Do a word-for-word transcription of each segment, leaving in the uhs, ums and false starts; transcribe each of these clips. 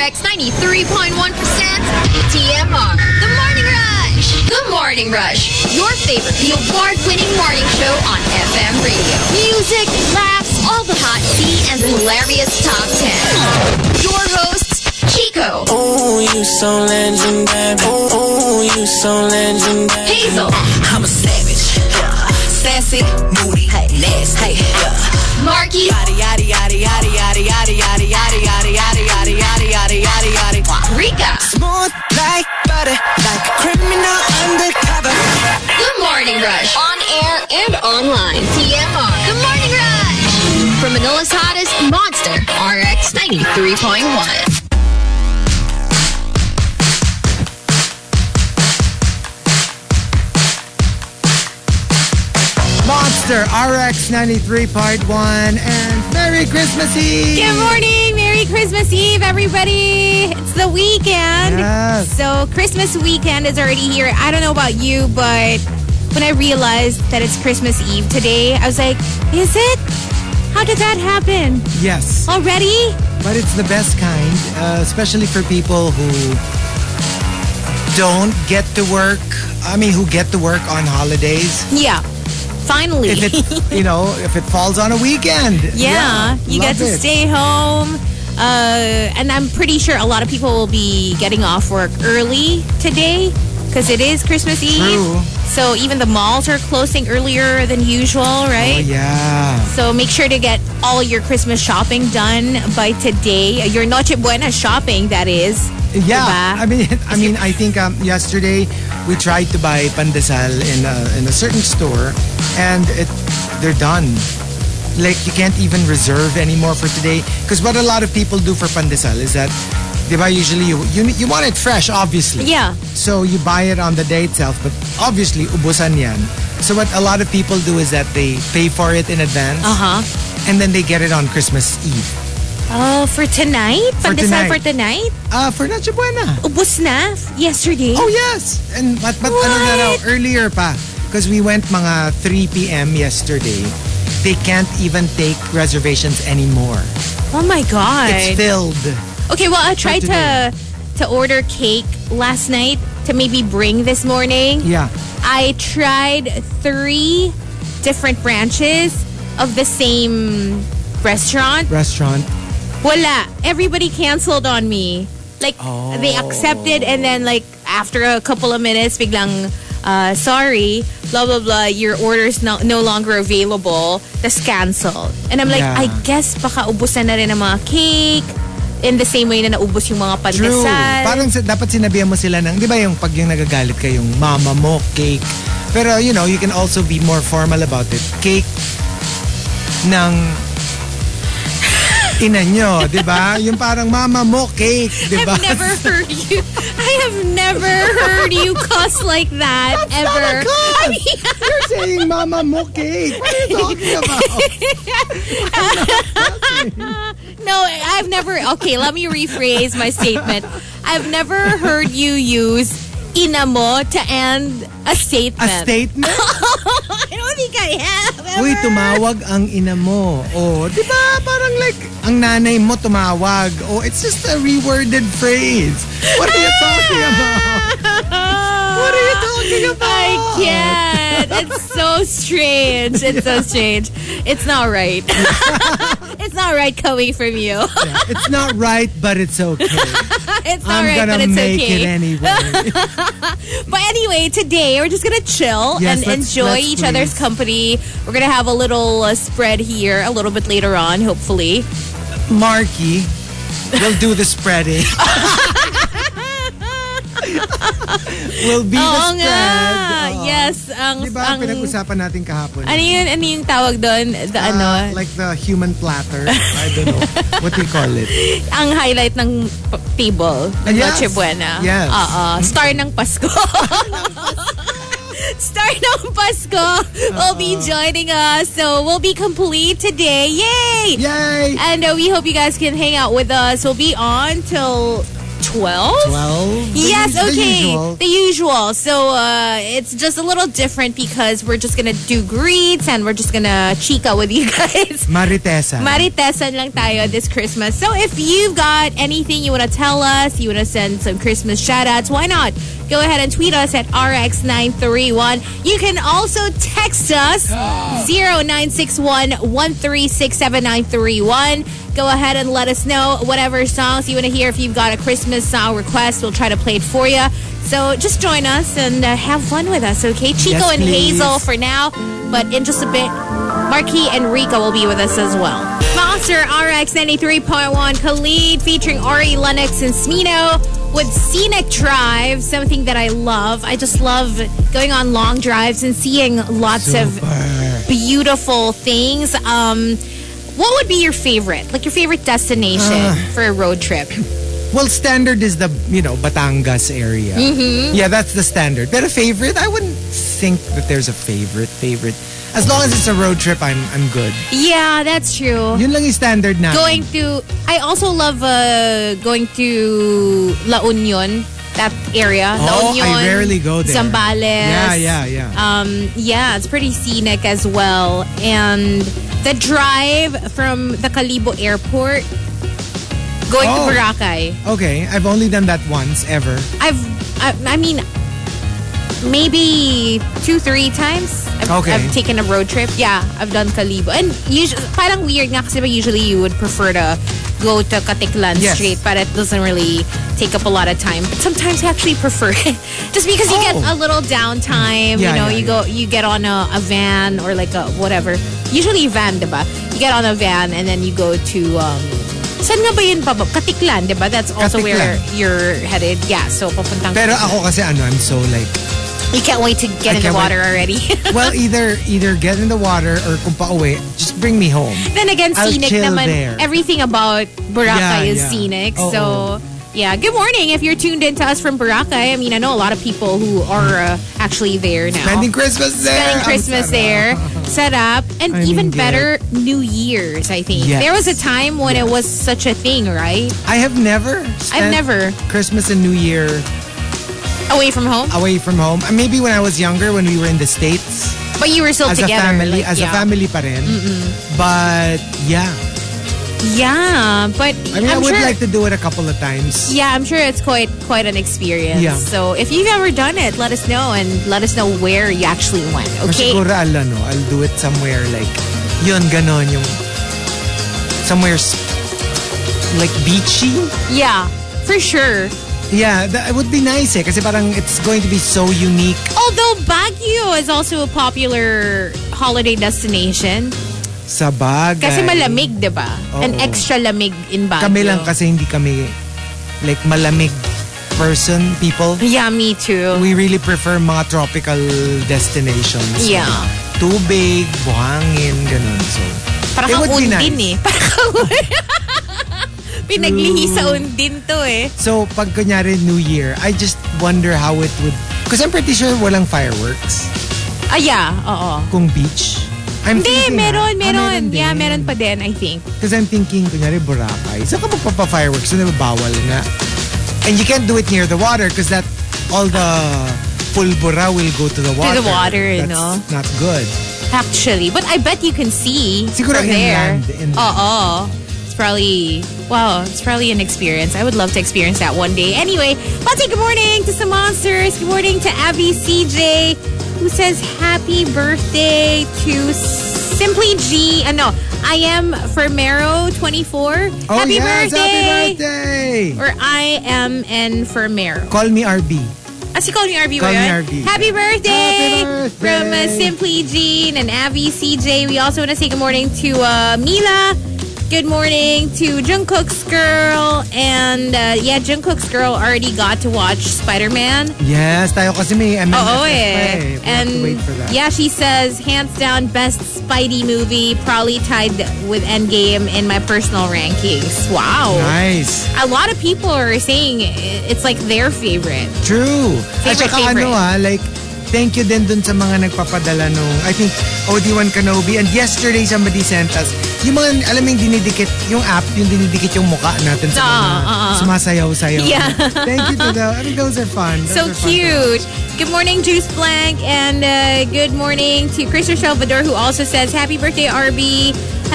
X ninety-three point one percent T M R. The Morning Rush. The Morning Rush. Your favorite, the award-winning morning show on F M radio. Music, laughs, all the hot tea, and the hilarious top ten. Your hosts, Chico. Oh, you so legendary. Oh, oh, you so legendary. Hazel. I'm a savage. Yeah. Sassy, moody, hey, nasty. Hey, yeah. Marky. Yada yada yada yada yada yada yada yada yada yada yada yada yada yada yada. Rika. Smooth like butter, like a criminal undercover. The Morning Rush. On air and online. T M R. The Morning Rush. From Manila's hottest, Monster R X ninety-three point one. Monster R X ninety-three point one, and Merry Christmas Eve! Good morning! Merry Christmas Eve, everybody! It's the weekend. Yes. So Christmas weekend is already here. I don't know about you, but when I realized that it's Christmas Eve today, I was like, is it? How did that happen? Yes. Already? But it's the best kind, uh, especially for people who don't get to work. I mean, who get to work on holidays. Yeah. Finally. If it, you know, if it falls on a weekend. Yeah. yeah you get to it. stay home. Uh, and I'm pretty sure a lot of people will be getting off work early today because it is Christmas Eve. True. So even the malls are closing earlier than usual, right? Oh, yeah. So make sure to get all your Christmas shopping done by today. Your Noche Buena shopping, that is. Yeah, Diba? I mean, I mean, I think um, yesterday we tried to buy pandesal in a, in a certain store, and it they're done. Like you can't even reserve anymore for today. Because what a lot of people do for pandesal is that, diba, usually you, you you want it fresh, obviously. Yeah. So you buy it on the day itself, but obviously ubusan yan. So what a lot of people do is that they pay for it in advance, Uh huh. and then they get it on Christmas Eve. Oh, for tonight? For Pandesal tonight. for tonight? Ah, uh, for Noche Buena. Ubus na? Yesterday? Oh, yes. And but, but ano na raw, earlier pa. Because we went mga three p.m. yesterday. They can't even take reservations anymore. Oh my God. It's filled. Okay, well, I tried today. to to order cake last night to maybe bring this morning. Yeah. I tried three different branches of the same restaurant. Restaurant. Wala. Everybody canceled on me. Like, Oh. they accepted and then like after a couple of minutes, biglang, uh, sorry, blah, blah, blah, your order's no, no longer available. Tas canceled. And I'm like, Yeah. I guess baka ubusan na rin ang mga cake in the same way na naubos yung mga True. pandesal. Parang sa- dapat sinabihan mo sila ng, di ba yung pag yung nagagalit ka, yung mama mo, cake. Pero, you know, you can also be more formal about it. Cake ng ina nyo, di ba? Yung parang mama mo, cake, di ba? I've never heard you. I have never heard you cuss like that That's ever. not a cuss. You're saying mama mo, cake. What are you talking about? No, I've never. Okay, let me rephrase my statement. I've never heard you use ina mo to end a statement. A statement? I don't think I have ever. Uy, tumawag ang ina mo. Oh, di ba? Parang like, ang nanay mo tumawag. Oh, it's just a reworded phrase. What are you talking about? What are you talking about? I can't. It's so strange. It's so strange. It's not right. It's not right coming from you. Yeah, it's not right, but it's okay. It's not I'm right, gonna but it's make okay. it anyway. But anyway, today we're just gonna chill Yes, and let's- enjoy let's each please. other's company. We're gonna have a little uh, spread here a little bit later on, hopefully. Marky will do the spreading. Will be the Oo spread. nga. Oo. Yes. Ang, Di ba ang, pinag-usapan natin kahapon? ano yun, ano yung tawag doon? The, Uh, ano? like the human platter. I don't know. What do you call it? Ang highlight ng p- table ng Yes. Noche Buena. Yes. Oo. Star ng Pasko. Star ng Pasko will be joining us. So we'll be complete today. Yay! Yay! And uh, we hope you guys can hang out with us. We'll be on till twelve? twelve? Yes, The okay. usual. The usual. So uh, it's just a little different because we're just gonna do greets and we're just gonna chica with you guys. Maritesa. Maritesan lang tayo this Christmas. So if you've got anything you want to tell us, you want to send some Christmas shout-outs, why not? Go ahead and tweet us at R X nine three one. You can also text us zero nine six one, one three six, seven nine three one. Go ahead and let us know whatever songs you want to hear. If you've got a Christmas song request, we'll try to play it for you. So just join us and uh, have fun with us, okay? Chico Yes, and please. Hazel for now, but in just a bit, Marquis and Rika will be with us as well. Monster R X ninety-three point one, Khalid featuring Ori Lennox and Smino with Scenic Drive, something that I love. I just love going on long drives and seeing lots Super. of beautiful things. Um, what would be your favorite? Like your favorite destination Uh. for a road trip? Well, standard is the, you know, Batangas area. Mm-hmm. Yeah, that's the standard. But a favorite, I wouldn't think that there's a favorite, favorite. As long as it's a road trip, I'm I'm good. Yeah, that's true. Yun lang yung standard na. Going to, I also love uh, going to La Union, that area. La Oh, Union, I rarely go there. Zambales. Yeah, yeah, yeah. Um, yeah, it's pretty scenic as well. And the drive from the Calibo Airport going Oh. to Boracay. Okay, I've only done that once, ever. I've, I, I mean, maybe two, three times. I've, Okay. I've taken a road trip. Yeah, I've done Calibo. And usually, parang weird nga kasi usually you would prefer to go to Katiklan Yes. straight, but it doesn't really take up a lot of time. But sometimes I actually prefer it just because you get Oh. a little downtime. Yeah, you know, yeah, you yeah. go, you get on a, a van or like a whatever. Usually van, diba? You get on a van and then you go to. Um, Saan nga ba yun pa? Katiklan, diba? That's also Katiklan. where you're headed. Yeah, so papuntang Pero Katiklan. ako kasi ano, I'm so like, You can't wait to get I in the can't water wait. already. well, either either get in the water or kung pa-uwi, just bring me home. Then again, I'll scenic chill naman. there. Everything about Boracay Yeah, is yeah. scenic. Oo. So, yeah. Good morning if you're tuned in to us from Boracay. I mean, I know a lot of people who are uh, actually there now. Spending Christmas there. Spending Ang Christmas sarap. there. Set up. And I even mean, better, New Year's, I think. Yes. There was a time when it Yes. was such a thing, right? I have never I've spent never. Christmas and New Year Away from home? away from home. Uh, Maybe when I was younger, when we were in the States. But you were still As together. a family, like, as yeah. a family pa rin. But yeah, Yeah, but I mean, I'm I would sure, like to do it a couple of times. Yeah, I'm sure it's quite quite an experience. Yeah. So if you've ever done it, let us know and let us know where you actually went. Or Okay. siguro, ala, no, I'll do it somewhere like, yun, ganon, yung, somewhere s- like beachy. Yeah, for sure. Yeah, that it would be nice eh, kasi parang it's going to be so unique. Although Baguio is also a popular holiday destination. Sa bagay. Kasi malamig, di ba? An Oo. extra lamig in Baguio. Kami lang kasi hindi kami like malamig person, people. Yeah, me too. We really prefer mga tropical destinations. Yeah. Tubig, buhangin, ganun. So, Parang it kang would be undin nice. eh. Parang kang Pinaglihi sa undin to eh. So, pag kunyari New Year, I just wonder how it would... Because I'm pretty sure walang fireworks Ah, yeah. Oo. kung beach. I'm Hindi, thinking, meron, ah, meron. din. Yeah, meron pa din, I think. Because I'm thinking, kunyari Boracay, saan ka magpapa-fireworks? So, diba bawal nga. And you can't do it near the water because that all the pulbura will go to the water. the water, That's no? not good. Actually. But I bet you can see Siguro from inland, there. inland. Oo. It's probably, wow, it's probably an experience. I would love to experience that one day. Anyway, let's say good morning to some monsters. Good morning to Abby C J, who says happy birthday to Simply G. Uh, no, I am Fermero twenty-four. Oh, happy yes, birthday! happy birthday! Or I am N Fermero. Call me R B. Ah, si call me R B Call ba me yun? R B. Happy birthday! Happy birthday! From uh, Simply Jean and Abby C J. We also want to say good morning to uh, Mila. Good morning to Jungkook's girl. And uh, yeah, Jungkook's girl already got to watch Spider-Man. Yes, tayo kasi may M M S Oo pa eh. eh. We have And to wait for that. yeah, she says, hands down, best Spidey movie. Probably tied with Endgame in my personal rankings. Wow. Nice. A lot of people are saying it's like their favorite. True. At Favorite, saka favorite. ano ah, like, thank you din dun sa mga nagpapadala nung, I think, O D one Kenobi. And yesterday, somebody sent us yung mga, alam mo yung dinidikit, yung app, yung dinidikit yung mukha natin sa mga Ah, ah, ah. sumasayaw-sayaw. Yeah. Thank you to the, I mean, those are fun. Those So are fun to cute. watch. Good morning, Juice Blank, and uh, good morning to Christopher Salvador, who also says, happy birthday, R B.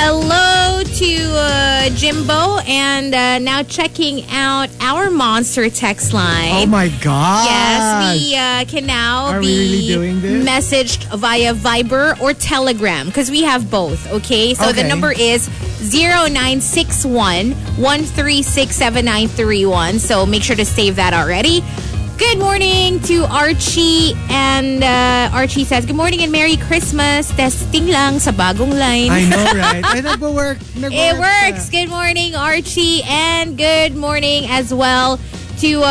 Hello to uh, Jimbo, and uh, now checking out our Monster text line. Oh my God. Yes, we uh, can now Are we be really doing this? messaged via Viber or Telegram because we have both, okay? So the Okay. number is zero nine six one, one three six, seven nine three one. So make sure to save that already. Good morning to Archie, and uh, Archie says, good morning and Merry Christmas. Testing lang sa bagong line. I know, right? Ay, nagwo-work. Nagwo-work It works. siya. Good morning, Archie. And good morning as well to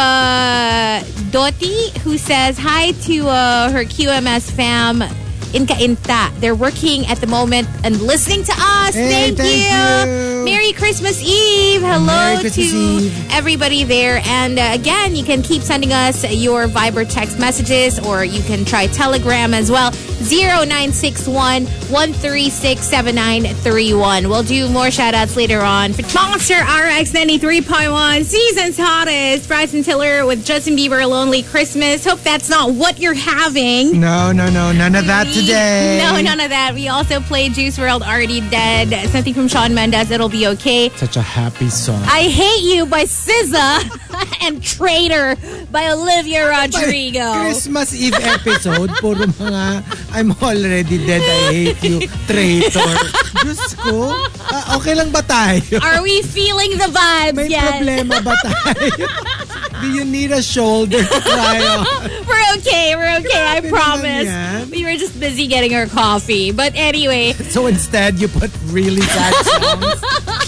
uh, Doti, who says hi to uh, her Q M S fam in Cainta. They're working at the moment and listening to us. Hey, thank, thank you. you. Merry Christmas Eve. Hello Merry Christmas to Eve. everybody there. And uh, again, you can keep sending us your Viber text messages, or you can try Telegram as well. zero nine six one, one three six, seven nine three one. We'll do more shout-outs later on. For Monster R X ninety-three point one, season's hottest. Bryson Tiller with Justin Bieber, Lonely Christmas. Hope that's not what you're having. No, no, no. None of that We- today. No, none of that. We also played Juice world, Already Dead. Something from Shawn Mendes, It'll Be Okay. Such a happy song. I Hate You by S Z A and Traitor by Olivia Rodrigo. Christmas Eve episode, puro mga I'm already dead, I hate you, traitor. Diyos ko, ah, okay lang ba tayo? Are we feeling the vibes May yet? problema ba tayo? Do you need a shoulder to cry on? We're okay, we're okay, I Grabe promise. naman yan. We were just busy getting our coffee. But anyway, So instead, you put really sad songs.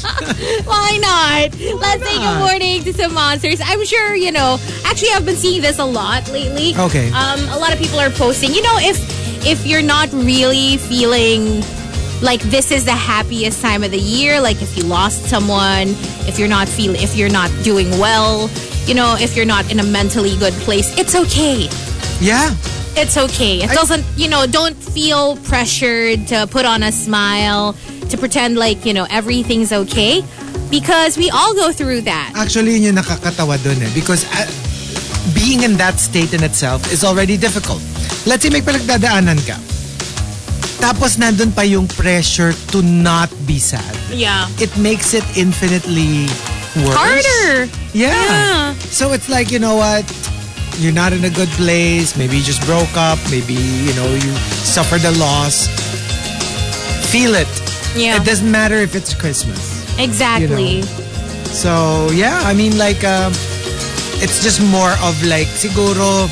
why not? Let's say good not? morning to some monsters. I'm sure, you know, actually I've been seeing this a lot lately. Okay. Um, a lot of people are posting, you know, if if you're not really feeling like this is the happiest time of the year, like if you lost someone, if you're not feel if you're not doing well, you know, if you're not in a mentally good place, it's okay. Yeah. It's okay. It I- doesn't, you know, don't feel pressured to put on a smile, to pretend like, you know, everything's okay. Because we all go through that. Actually, yun yung nakakatawa dun eh. Because uh, being in that state in itself is already difficult. Let's say may pinagdadaanan ka. Tapos nandun pa yung pressure to not be sad. Yeah. It makes it infinitely worse. Harder. Yeah. Yeah. So it's like, you know what? You're not in a good place. Maybe you just broke up. Maybe, you know, you suffered a loss. Feel it. Yeah. It doesn't matter if it's Christmas. Exactly. You So, yeah, I mean, like, um, it's just more of like, siguro,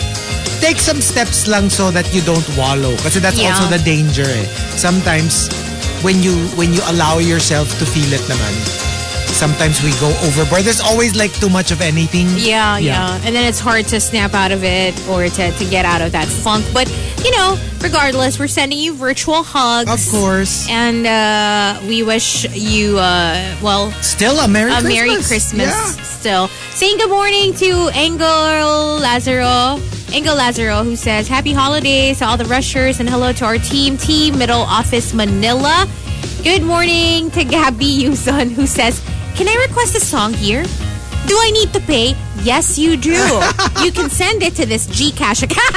take some steps lang so that you don't wallow. Kasi that's Yeah. also the danger eh. Sometimes, when you when you allow yourself to feel it naman, sometimes we go overboard. There's always like too much of anything. Yeah, yeah, And then it's hard to snap out of it or to, to get out of that funk. But, you know, regardless, we're sending you virtual hugs. Of course. And uh, we wish you, uh, well, Still a Merry a Christmas. Merry Christmas Yeah. still. Saying good morning to Engel Lazaro. Engel Lazaro, who says, happy holidays to all the rushers and hello to our team, Team Middle Office Manila. Good morning to Gabby Yuson, who says, can I request a song here? Do I need to pay? Yes, you do. You can send it to this Gcash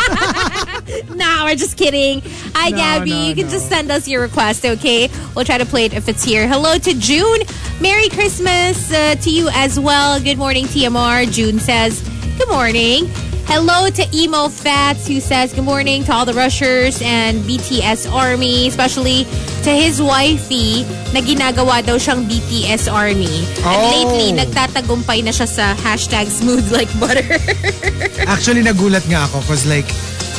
account. No, we're just kidding. Hi, No, Gabby. no, you can no. just send us your request, okay? We'll try to play it if it's here. Hello to June. Merry Christmas uh, to you as well. Good morning, T M R. June says, good morning. Hello to Emo Fats, who says, good morning to all the rushers and B T S Army, especially to his wifey na ginagawa daw siyang B T S Army. And Oh. lately, nagtatagumpay na siya sa hashtag smooth like butter. Actually, nagulat nga ako because like,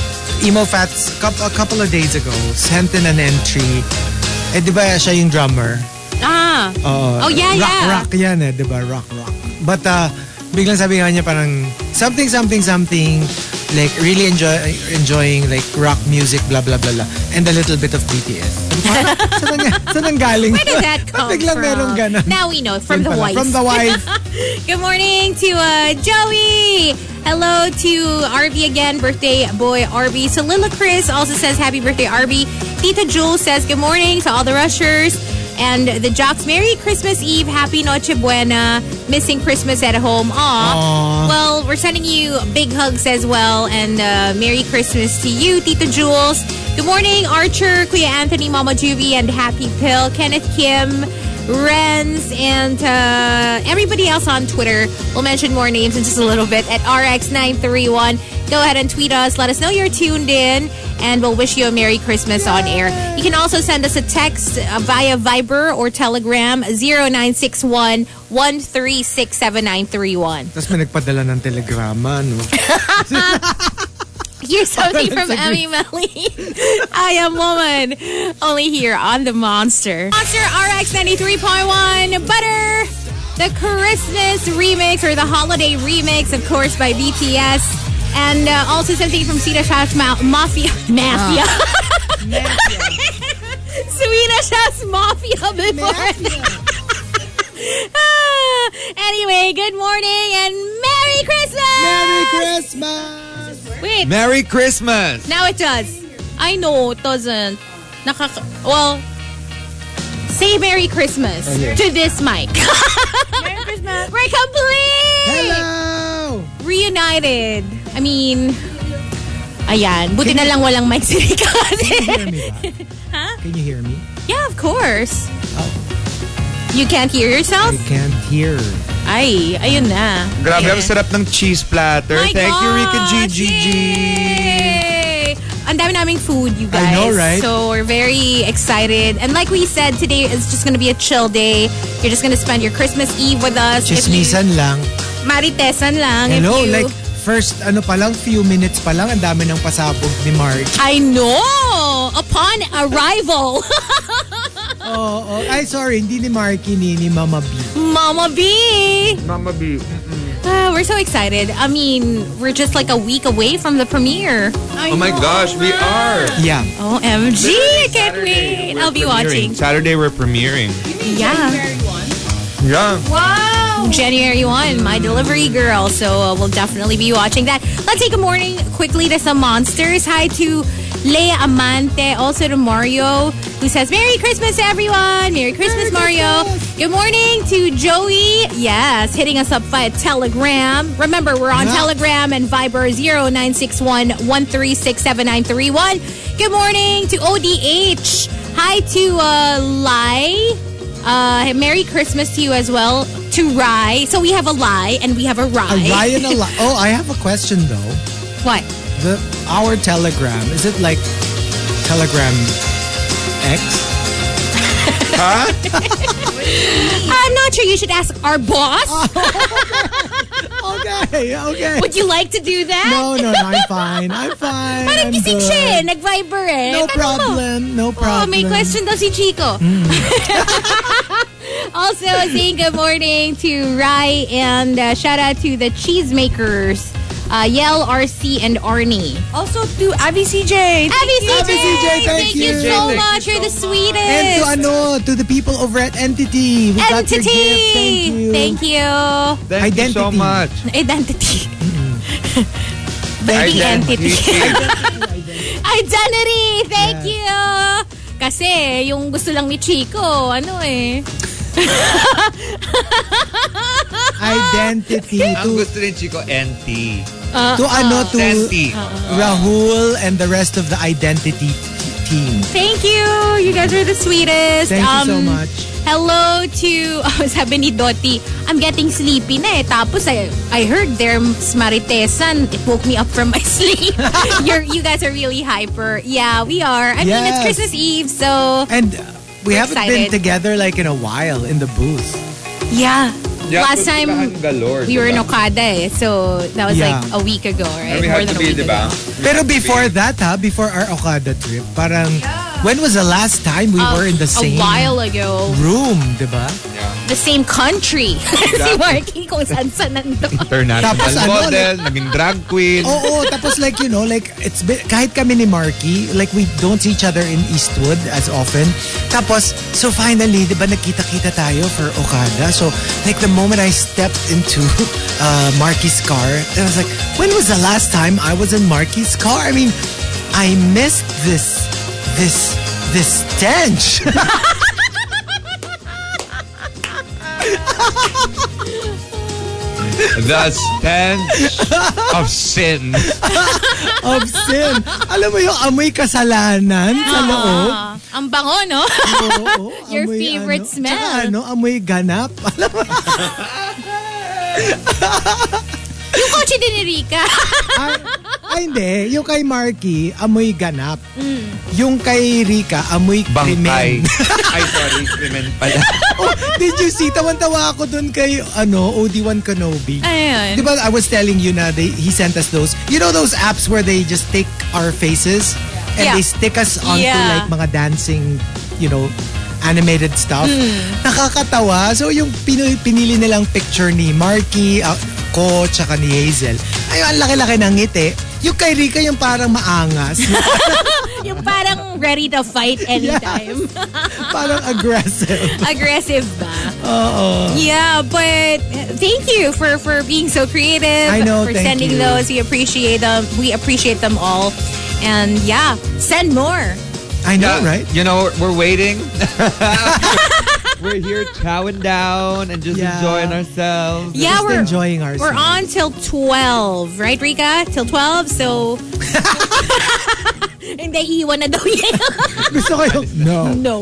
Emo Fats, coup- a couple of days ago, sent in an entry. Eh, di ba siya yung drummer? ah. Oo. Oh, yeah, rock, yeah. Rock yan eh, di ba? Rock, rock. But, uh, biglang sabi nga niya parang something, something, something, like really enjoy enjoying like rock music, blah, blah, blah, blah. And a little bit of B T S. Saan ang, saan ang galing? Where did that come Biglang from? merong ganon. Now we know, from Yun the pala, wife. From the wife. Good morning to uh, Joey. Hello to R B again, birthday boy R B. So Lila Chris also says happy birthday R B. Tita Jules says good morning to all the rushers. And the Jocks, Merry Christmas Eve, Happy Noche Buena, missing Christmas at home. Aw. Aw. Well, we're sending you big hugs as well. And uh, Merry Christmas to you, Tito Jules. Good morning, Archer, Kuya Anthony, Mama Juvie, and Happy Pill, Kenneth Kim, Renz, and uh, everybody else on Twitter. We'll mention more names in just a little bit at R X nine three one. Go ahead and tweet us. Let us know you're tuned in, and we'll wish you a Merry Christmas on air. You can also send us a text uh, via Viber or Telegram zero nine six one, one three six seven nine three one. Tapos may nagpadala ng telegrama, no? Here's something from Emmy Melly. I am woman. Only here on The Monster. Monster R X ninety-three point one. Butter. The Christmas remix or the holiday remix, of course, by B T S. And uh, also something from Swedish House Ma- Mafia. Mafia. Swedish House Mafia before. Ah, anyway, good morning and Merry Christmas! Merry Christmas! Wait. Merry Christmas! Now it does. I know it doesn't. Nakaka- well, say Merry Christmas Okay. to this mic. Merry Christmas. We're complete! Hello! Reunited. I mean, ayan. Buti na lang walang mic si Rika. Can you hear me ba? Huh? Can you hear me? Yeah, of course. Oh. You can't hear yourself? I can't hear. Ay, ayun na. Grabe, Ayan. ang sarap ng cheese platter. My Thank you, Rika G gosh, G G. yay! Ang dami naming food, you guys. I know, right? So we're very excited. And like we said, today is just going to be a chill day. You're just going to spend your Christmas Eve with us. If you- Chismisan lang. Maritesan lang. if Hello, you- like first ano pa lang, few minutes pa lang, ang dami ng pasabog ni Marge. I know! Upon arrival. Oh, oh, ay sorry, hindi ni Marky, ni, ni Mama B. Mama B! Mama B. Ah, we're so excited. I mean, we're just like a week away from the premiere. I Oh my know. gosh, we are. Yeah. O M G! I can't wait. We're I'll be premiering. watching. Saturday, we're premiering. Yeah. Yeah. Wow! January first, my delivery girl. So uh, we'll definitely be watching that. Let's take a morning quickly to some monsters. Hi to Leia Amante, also to Mario, who says, Merry Christmas, everyone! Merry Christmas, Mario! Good morning to Joey. Yes, hitting us up via Telegram. Remember, we're on Yeah. Telegram and Viber zero nine six one, one three six seven nine three one. Good morning to O D H. Hi to uh, Lai. Uh, Merry Christmas to you as well. To Rye. So we have a Lie and we have a Rye. A Ryan a li- Oh, I have a question though. What? The our Telegram, is it like Telegram X? I'm not sure. You should ask our boss. Okay, okay. Would you like to do that? No, no, no, I'm fine. I'm fine. Parang I'm gising good. siya eh. Nag-Viber eh. No Tanong mo. problem, no Oh, problem. may question daw si Chico. Also, saying good morning to Rai and uh, shout out to the Cheesemakers, uh, Yel, R C, and Arnie. Also to Abby C J. Abby C J, Abby C J, thank you you. so Thank much. you You're the so sweetest. And to ano, to the people over at Entity. We got your gift. Thank you. Thank you. Thank you so Identity. much. Identity. Baby entity. Identity. Thank you. Kasi yung gusto lang ni Chico, ano eh. Identity. Ang To, gusto rin, Chico, N T. to ano, to Senti. Rahul and the rest of the Identity t- team. Thank you. You guys are the sweetest. Thank you so Um, much. Hello to, oh, sabi ni Dottie, I'm getting sleepy na eh. Tapos I, I heard their Maritesan. It woke me up from my sleep. You're, you guys are really hyper. Yeah, we are. I mean, it's Yes. Christmas Eve, so And uh, we We're haven't been excited. together like in a while in the booth. yeah. Yeah, Last time, puntahan galore, we were in diba? Okada eh. So, that was Yeah. like a week ago, right? And we More had than to a be, week diba? ago. Pero before that, ha, before our Okada trip, parang, when was the last time we were in the same A while ago. room, diba? Yeah. The same country. Si Marky kung saan-saan nandun. International Tapos ano, model, naging drag queen. Oo, tapos like, you know, like, it's been, kahit kami ni Marky, like, we don't see each other in Eastwood as often. Tapos, so finally, di ba, nagkita-kita tayo for Okada. So, like, the moment I stepped into uh, Marky's car, I was like, when was the last time I was in Marky's car? I mean, I missed this, this, this stench. The stench of sin. Of sin. Alam mo yung amoy kasalanan sa loob? Ah, ang bango, no? Oo, Your amoy favorite ano. smell. Tsaka ano, amoy ganap. Alam mo? Yung kotse din ni Rika. ay, ay, hindi. Yung kay Marky, amoy ganap. Mm. Yung kay Rika, amoy Bangkay. krimen. Ay, sorry. Krimen pala. Oh, did you see? Tawan-tawa ako dun kay ano, O D one Kenobi. Ayun. Di ba, I was telling you na they, he sent us those, you know those apps where they just take our faces and Yeah. they stick us onto Yeah. like mga dancing, you know, animated stuff. Hmm. Nakakatawa. So yung pinili, pinili nilang picture ni Marky, uh, ko, tsaka ni Hazel. Ay, ang laki-laki ng ngiti. Yung kay Rika yung parang maangas. Yung parang ready to fight anytime. Parang aggressive. Aggressive ba? Oo. Yeah, but thank you for for being so creative. I know, for thank sending you. those. We appreciate them. We appreciate them all. And yeah, send more. I know, Yeah, right? You know, we're waiting. We're here chowing down and just Yeah. enjoying ourselves. Yeah, Just we're enjoying ourselves. We're on till twelve, right, Rika? Till twelve, so hindi iwan na daw yan. Gusto ko yung, no. No.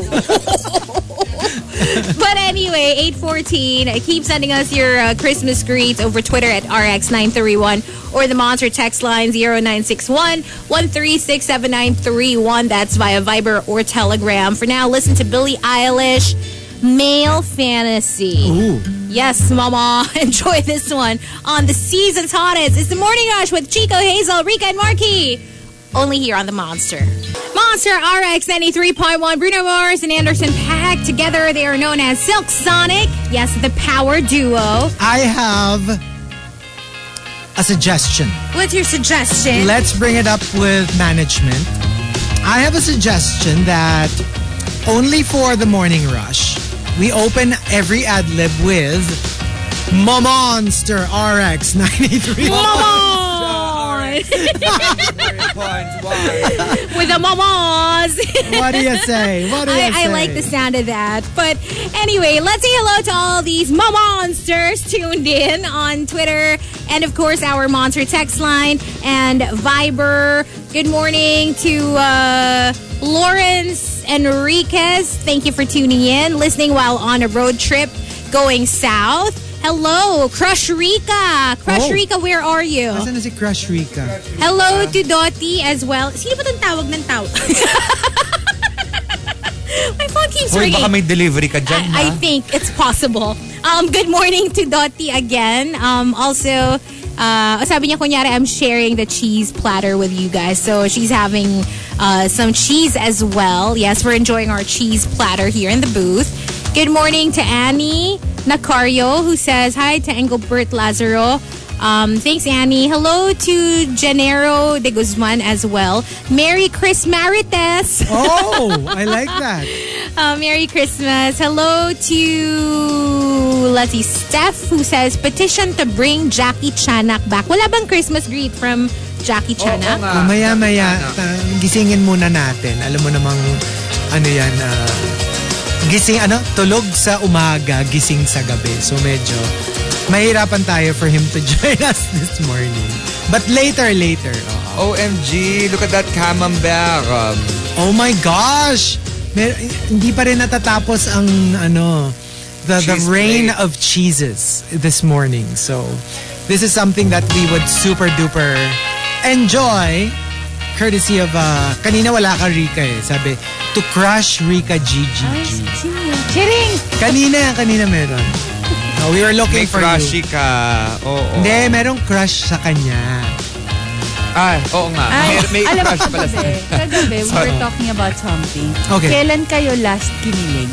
But anyway, eight fourteen. Keep sending us your uh, Christmas greets over Twitter at R X nine three one or the Monster text line zero nine six one, one three six seven nine three one. That's via Viber or Telegram. For now, listen to Billie Eilish, Male Fantasy. Ooh. Yes, Mama. Enjoy this one on the season's hottest. It's the Morning Rush with Chico, Hazel, Rika, and Marky. Only here on the Monster. Monster R X ninety-three point one. Bruno Mars and Anderson Paak. Together, they are known as Silk Sonic. Yes, the power duo. I have a suggestion. What's your suggestion? Let's bring it up with management. I have a suggestion that only for the morning rush, we open every ad lib with Monster R X ninety-three. Momos! With the momos. What do you say? What do you I, say? I like the sound of that. But anyway, let's say hello to all these monsters tuned in on Twitter and, of course, our Monster text line and Viber. Good morning to uh, Lawrence Enriquez. Thank you for tuning in, listening while on a road trip going south. Hello, Crush Rika. Crush Oh. Rika, where are you? Asan na si Crush Rika? Hello to Dottie as well. Sino ba itong tawag ng tawag? My phone keeps Hoy, ringing. baka may delivery ka dyan, I, I ha? think it's possible. Um, good morning to Dottie again. Um, also, uh, sabi niya kunyari, I'm sharing the cheese platter with you guys. So she's having uh, some cheese as well. Yes, we're enjoying our cheese platter here in the booth. Good morning to Annie Nacario, who says hi to Engelbert Lazaro. Um, thanks, Annie. Hello to Genero de Guzman as well. Merry Christmas. Oh, I like that. Uh, Merry Christmas. Hello to, let's see, Steph, who says, petition to bring Jackie Chanak back. Wala bang Christmas greet from Jackie Chanak? Oo nga. Maya-maya, ta- gisingin muna natin. Alam mo namang, ano yan, uh, gising, ano, tulog sa umaga, gising sa gabi. So medyo, mahirapan tayo for him to join us this morning. But later, later. Oh, O M G, look at that camembert. Um, oh my gosh! Mer- hindi pa rin natatapos ang, ano, the, the Cheese rain plate. of cheeses this morning. So, this is something that we would super duper enjoy. Courtesy of, uh, kanina wala ka Rika eh. Sabi, to crush Rika G G G. Kidding! Kanina, kanina meron. No, we were looking may for crushy you. ka. Oo. Hindi, merong crush sa kanya. Ah, oo nga. Ay, May, may alam mo, crush pala sa kagabi, kagabi, we Sorry. were talking about something. Okay. Kailan kayo last kinilig?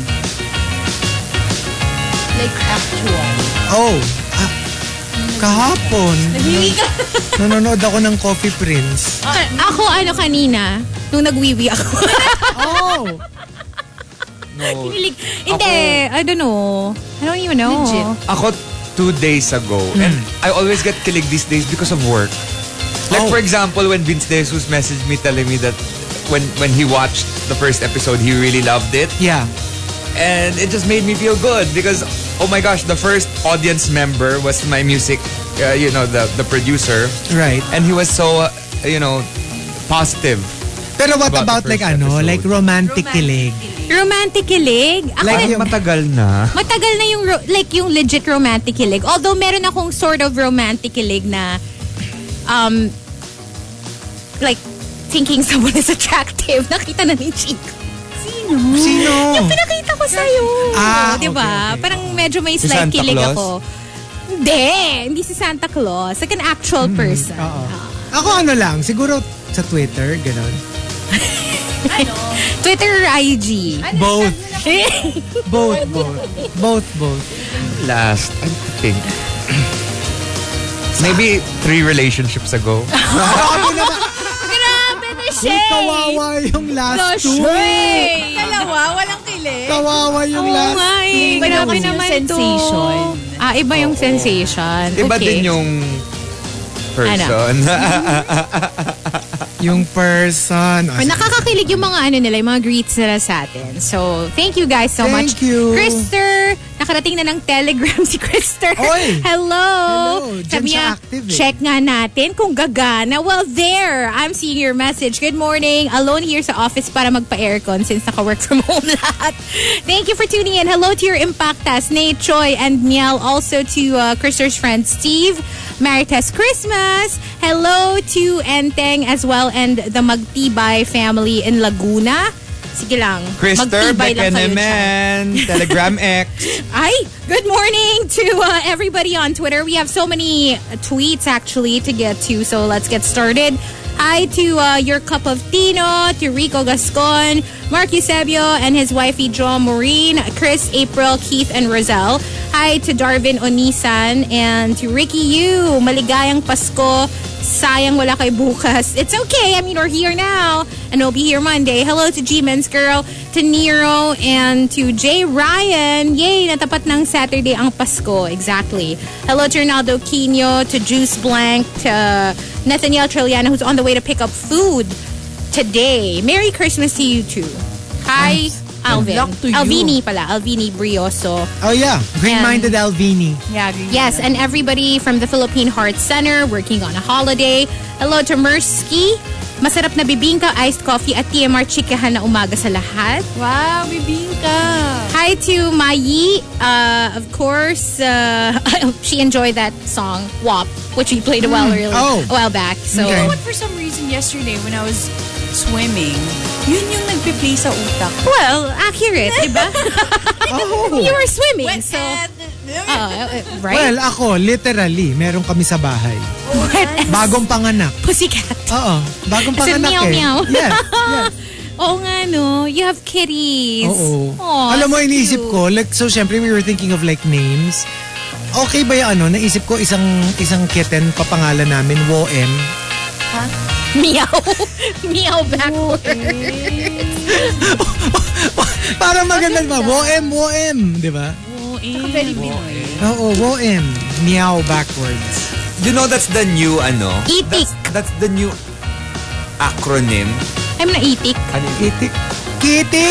Like actual. Oh, ah, kahapon. Nagwiwi ka. Nanonood ako ng Coffee Prince. Ako, ano kanina, nung nagwiwi ako. Oh! No. Kinilig. Hindi, I don't know. I don't even know. Legit. Ako, two days ago. Hmm. And I always get kilig these days because of work. Like, Oh. for example, when Vince De Jesus messaged me telling me that when, when he watched the first episode, he really loved it. Yeah. And it just made me feel good because oh my gosh, the first audience member was my music, uh, you know, the the producer. Right. And he was so, uh, you know, positive. Pero what About about, the like first ano, episode. like romantic kilig? Romantic kilig? Ako Like rin- yung- Matagal na. Matagal na yung ro- like yung legit romantic kilig. Although meron akong sort of romantic kilig na um like thinking someone is attractive. Nakita na ni Chico. Sino? Yung pinakita ko sa'yo. Ah, di ba? okay, okay. Parang medyo may Si slight Santa kilig Claus? ako. Hindi. Hindi si Santa Claus. Like an actual person. Oo. Ako ano lang, siguro sa Twitter, gano'n. Twitter or I G? Both. Both, both. Both, both. Last, I think. Maybe three relationships ago. Grabe naman. Grabe na siya. Uy, kawawa yung last Gosh, two. wait. Dalawa, walang kilig. Kawawa yung Oo last nga eh. Iba Grabe naman yung naman sensation. to. Ah, iba yung sensation. Iba Okay. din yung person. Yung person. Oh, Or nakakakilig yung mga ano nila, yung mga greets nila sa atin. So, thank you guys so Thank much. you. Krister, nakarating na ng Telegram si Krister. Oy! Hello! Hello. Diyan Sabi siya niya, active eh. check nga natin kung gagana. Well, there! I'm seeing your message. Good morning. Alone here sa office para magpa-aircon since naka-work from home lahat. Thank you for tuning in. Hello to your Impactas, Nate, Choi, and Miel. Also to uh, Krister's friend Steve. Marites Christmas. Hello to Enteng as well and the Magtibay family in Laguna. Sige lang. Krister Magtibay lang kayo dyan. Bekenemen, Telegram X. Ay, good morning to uh, everybody on Twitter. We have so many tweets actually to get to, so let's get started. Hi to uh, Your Cup of Tino, to Rico Gascon, Mark Eusebio and his wifey Jo Maureen, Chris, April, Keith, and Roselle. Hi to Darvin Onisan and to Ricky Yu. Maligayang Pasko. Sayang wala kay bukas. It's okay. I mean, we're here now. And we'll be here Monday. Hello to G-Men's Girl, to Nero, and to Jay Ryan. Yay, natapat ng Saturday ang Pasko. Exactly. Hello to Ronaldo Quino, to Juice Blank, to Nathaniel Trilliana, who's on the way to pick up food today. Merry Christmas to you too. Hi, Alvin. luck to you. Alvini pala. Alvini Brioso. Oh yeah, green-minded Alvini. Yeah, Yes, and everybody from the Philippine Heart Center working on a holiday. Hello to Mersky. Masarap na bibingka, iced coffee at T M R chikahan na umaga sa lahat. Wow, bibingka. Hi to Mayi. Uh, of course, uh, she enjoyed that song, W A P, which we played a while earlier, Oh. a while back. So, Okay. But for some reason, yesterday when I was swimming, yun yung nagpe-play sa utak. well, accurate, diba? Oh. You were swimming, so, uh, uh, right? Well, ako, literally, meron kami sa bahay. Bagong panganak. Pussycat. Oo, bagong Is it panganak meow eh. meow? Yes, yes. Oo nga, no? You have kitties. Oo. Aw, Alam mo, so iniisip cute. ko, like, so syempre we were thinking of like names. Okay ba yung ano, naisip ko isang isang kitten, papangalan namin, W O M. Meow. Meow backwards. Parang maganda ba? W O M, W O M, di ba? Very Pinoy. Oo, W O M. Meow backwards. You know that's the new ano? Itik. That's, that's the new acronym. I'm na itik. Ano yung Kitty. Kitty!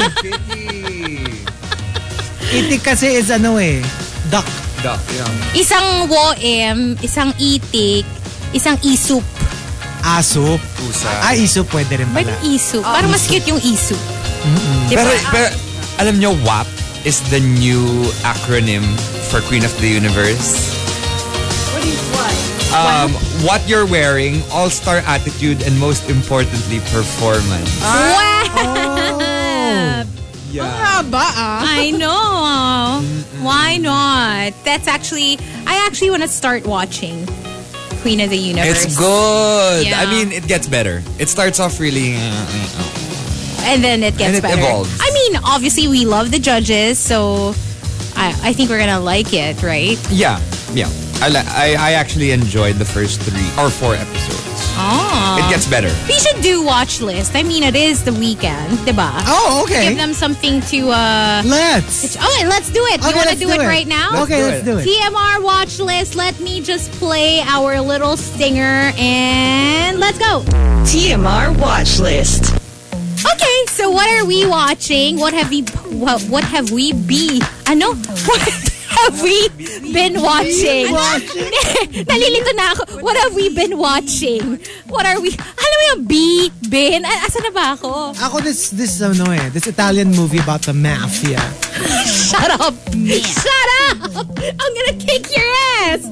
Kitty kasi is ano eh, duck. Duck, yeah. Isang W O M, isang itik, isang isup. Aso. Pusa. Ah, iso pwede rin Ba't pala. isup? Parang mas cute yung isup. Diba? Pero, pero, alam nyo, W A P is the new acronym for Queen of the Universe. What is what? Um, what you're wearing, all-star attitude, and most importantly, performance. Wow! Yeah. Haba ah. I know. Why not? That's actually, I actually want to start watching Queen of the Universe. It's good. Yeah. I mean, it gets better. It starts off really... And then it gets And it better. evolves. I mean, obviously we love the judges, so I, I think we're gonna like it, right? Yeah, yeah. I, li- I I actually enjoyed the first three or four episodes. Oh. It gets better. We should do watch list. I mean, it is the weekend, diba? Oh, okay. Give them something to, uh... Let's. Oh, let's do it. Okay, you want to let's do, do it, it. right now? Let's Okay, do let's it. do it. T M R watch list. Let me just play our little stinger and let's go. T M R watch list. Okay, so what are we watching? What have we what, what have we be? Ano? What, have we been watching? Nalilito na ako. What have we been watching? What are we... Alam mo yung B, bin? A- Asa na ba ako? Ako, this, this, ano eh, this Italian movie about the mafia. Shut up! Shut up! I'm gonna kick your ass!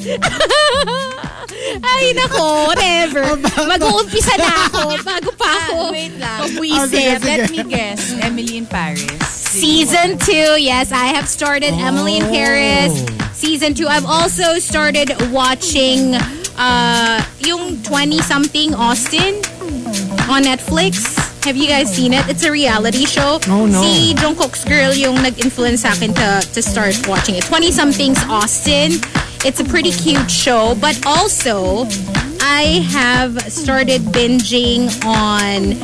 Ay, nako, whatever. Mag-uumpisa na ako bago pa ako. Ah, wait lang. Pag-wisip. Let me guess. Emily in Paris. Season two, yes, I have started Emily in Paris. Season two. I've also started watching uh, yung twenty-something Austin on Netflix. Have you guys seen it? It's a reality show. Oh, no. Si Jungkook's girl yung nag-influence sa akin to, to start watching it. twenty-something's Austin. It's a pretty cute show. But also, I have started binging on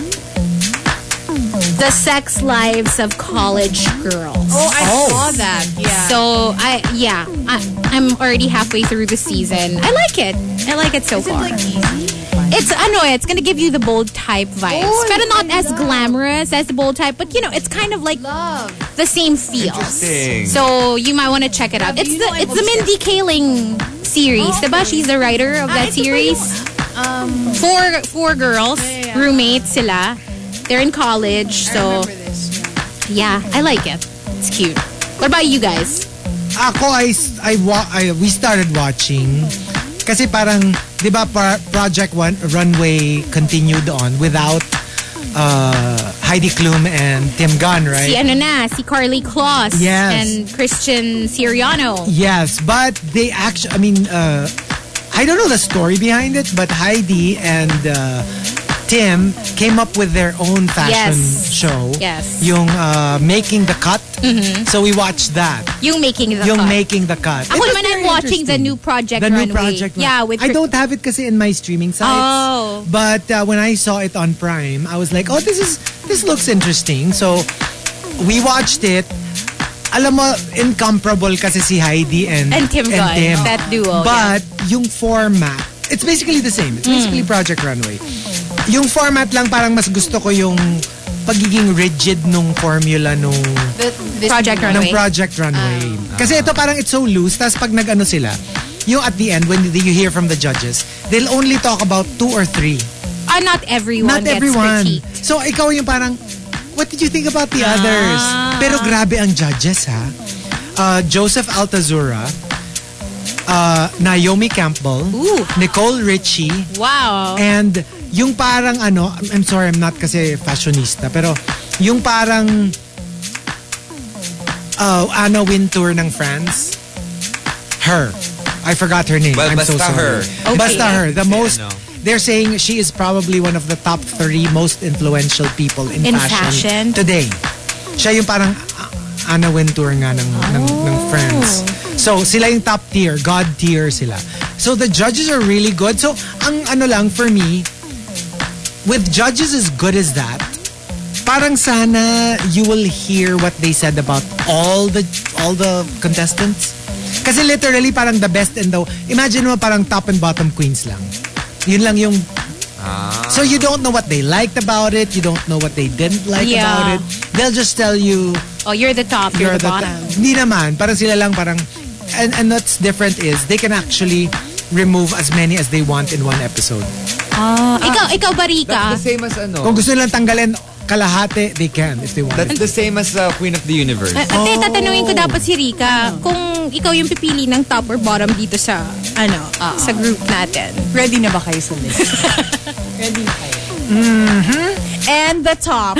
the sex lives of college girls. Oh, I Oh. saw that. Yeah. So, I yeah, I, I'm already halfway through the season. I like it. I like it so Is it far. like easy? It's ano, it's gonna give you the bold type vibes, Oh, but not I as love. glamorous as the bold type. But you know, it's kind of like Love. the same feels. Interesting. So you might want to check it out. Sabi, It's you the know, I'm it's the Mindy Kaling series, Oh, diba? She's the writer of Ah, that ito ba series. yung, um, Four four girls, Yeah, yeah. roommates sila. They're in college, I so remember this. Yeah. yeah, I like it. It's cute. What about you guys? Ako, I, I, wa- I, we started watching kasi parang, di ba, par- Project One, Runway continued on without uh, Heidi Klum and Tim Gunn, right? Si ano na, si Carly Kloss Yes. and Christian Siriano. Yes, but they actually, I mean, uh, I don't know the story behind it, but Heidi and uh, Tim came up with their own fashion Yes. show. Yes. Yung uh, Making the Cut. So we watched that. Yung Making the Yung Cut. Making the Cut. Ako It was naman, I'm very watching the interesting. new Project The Runway. new Project Run- Yeah, with I don't have it kasi in my streaming sites. Oh. But uh, when I saw it on Prime, I was like, oh, this is this looks interesting. So we watched it. Alam mo, incomparable kasi si Heidi and, And Tim Gunn, that duo, But yung format, it's basically the same. It's basically Project Runway. Yung format lang parang mas gusto ko yung pagiging rigid nung formula nung The, this Project movie. Runway. ng Project Runway. Kasi ito parang it's so loose. Tapos pag nag-ano sila, yung at the end, when you hear from the judges, they'll only talk about two or three. Ah, not everyone Not gets everyone. critiqued. So ikaw yung parang, what did you think about the others? Pero grabe ang judges, ha? Uh, Joseph Altazura, uh, Naomi Campbell, Ooh. Nicole Richie, Wow. and yung parang ano, I'm sorry, I'm not kasi fashionista, pero yung parang uh, Anna Wintour ng France, her. I forgot her name. Well, I'm so basta sorry. her. Okay. Basta her. The Kasi most, ano. they're saying she is probably one of the top three most influential people in, In fashion, fashion? today. Siya yung parang uh, Anna Wintour nga ng, ng, ng France. So, sila yung top tier. God tier sila. So, the judges are really good. So, ang ano lang for me, with judges as good as that, parang sana you will hear what they said about all the all the contestants. Kasi literally parang the best and the... Imagine mo parang top and bottom queens lang. Yun lang yung... So you don't know what they liked about it. You don't know what they didn't like Yeah. about it. They'll just tell you Oh, you're the top, you're, you're the, the... bottom. Hindi naman. Parang sila lang parang... And, and what's different is they can actually remove as many as they want in one episode. Ah, ikaw, ikaw ba, That's Rika? the same as ano. Kung gusto nilang tanggalin kalahati, they can if they want. That's the same as uh, Queen of the Universe. Ate, tatanungin ko dapat si Rika kung ikaw yung pipili ng top or bottom dito sa, ano, sa group natin. Ready na ba kayo sa list? Ready na kayo? Mm-hmm. And the top.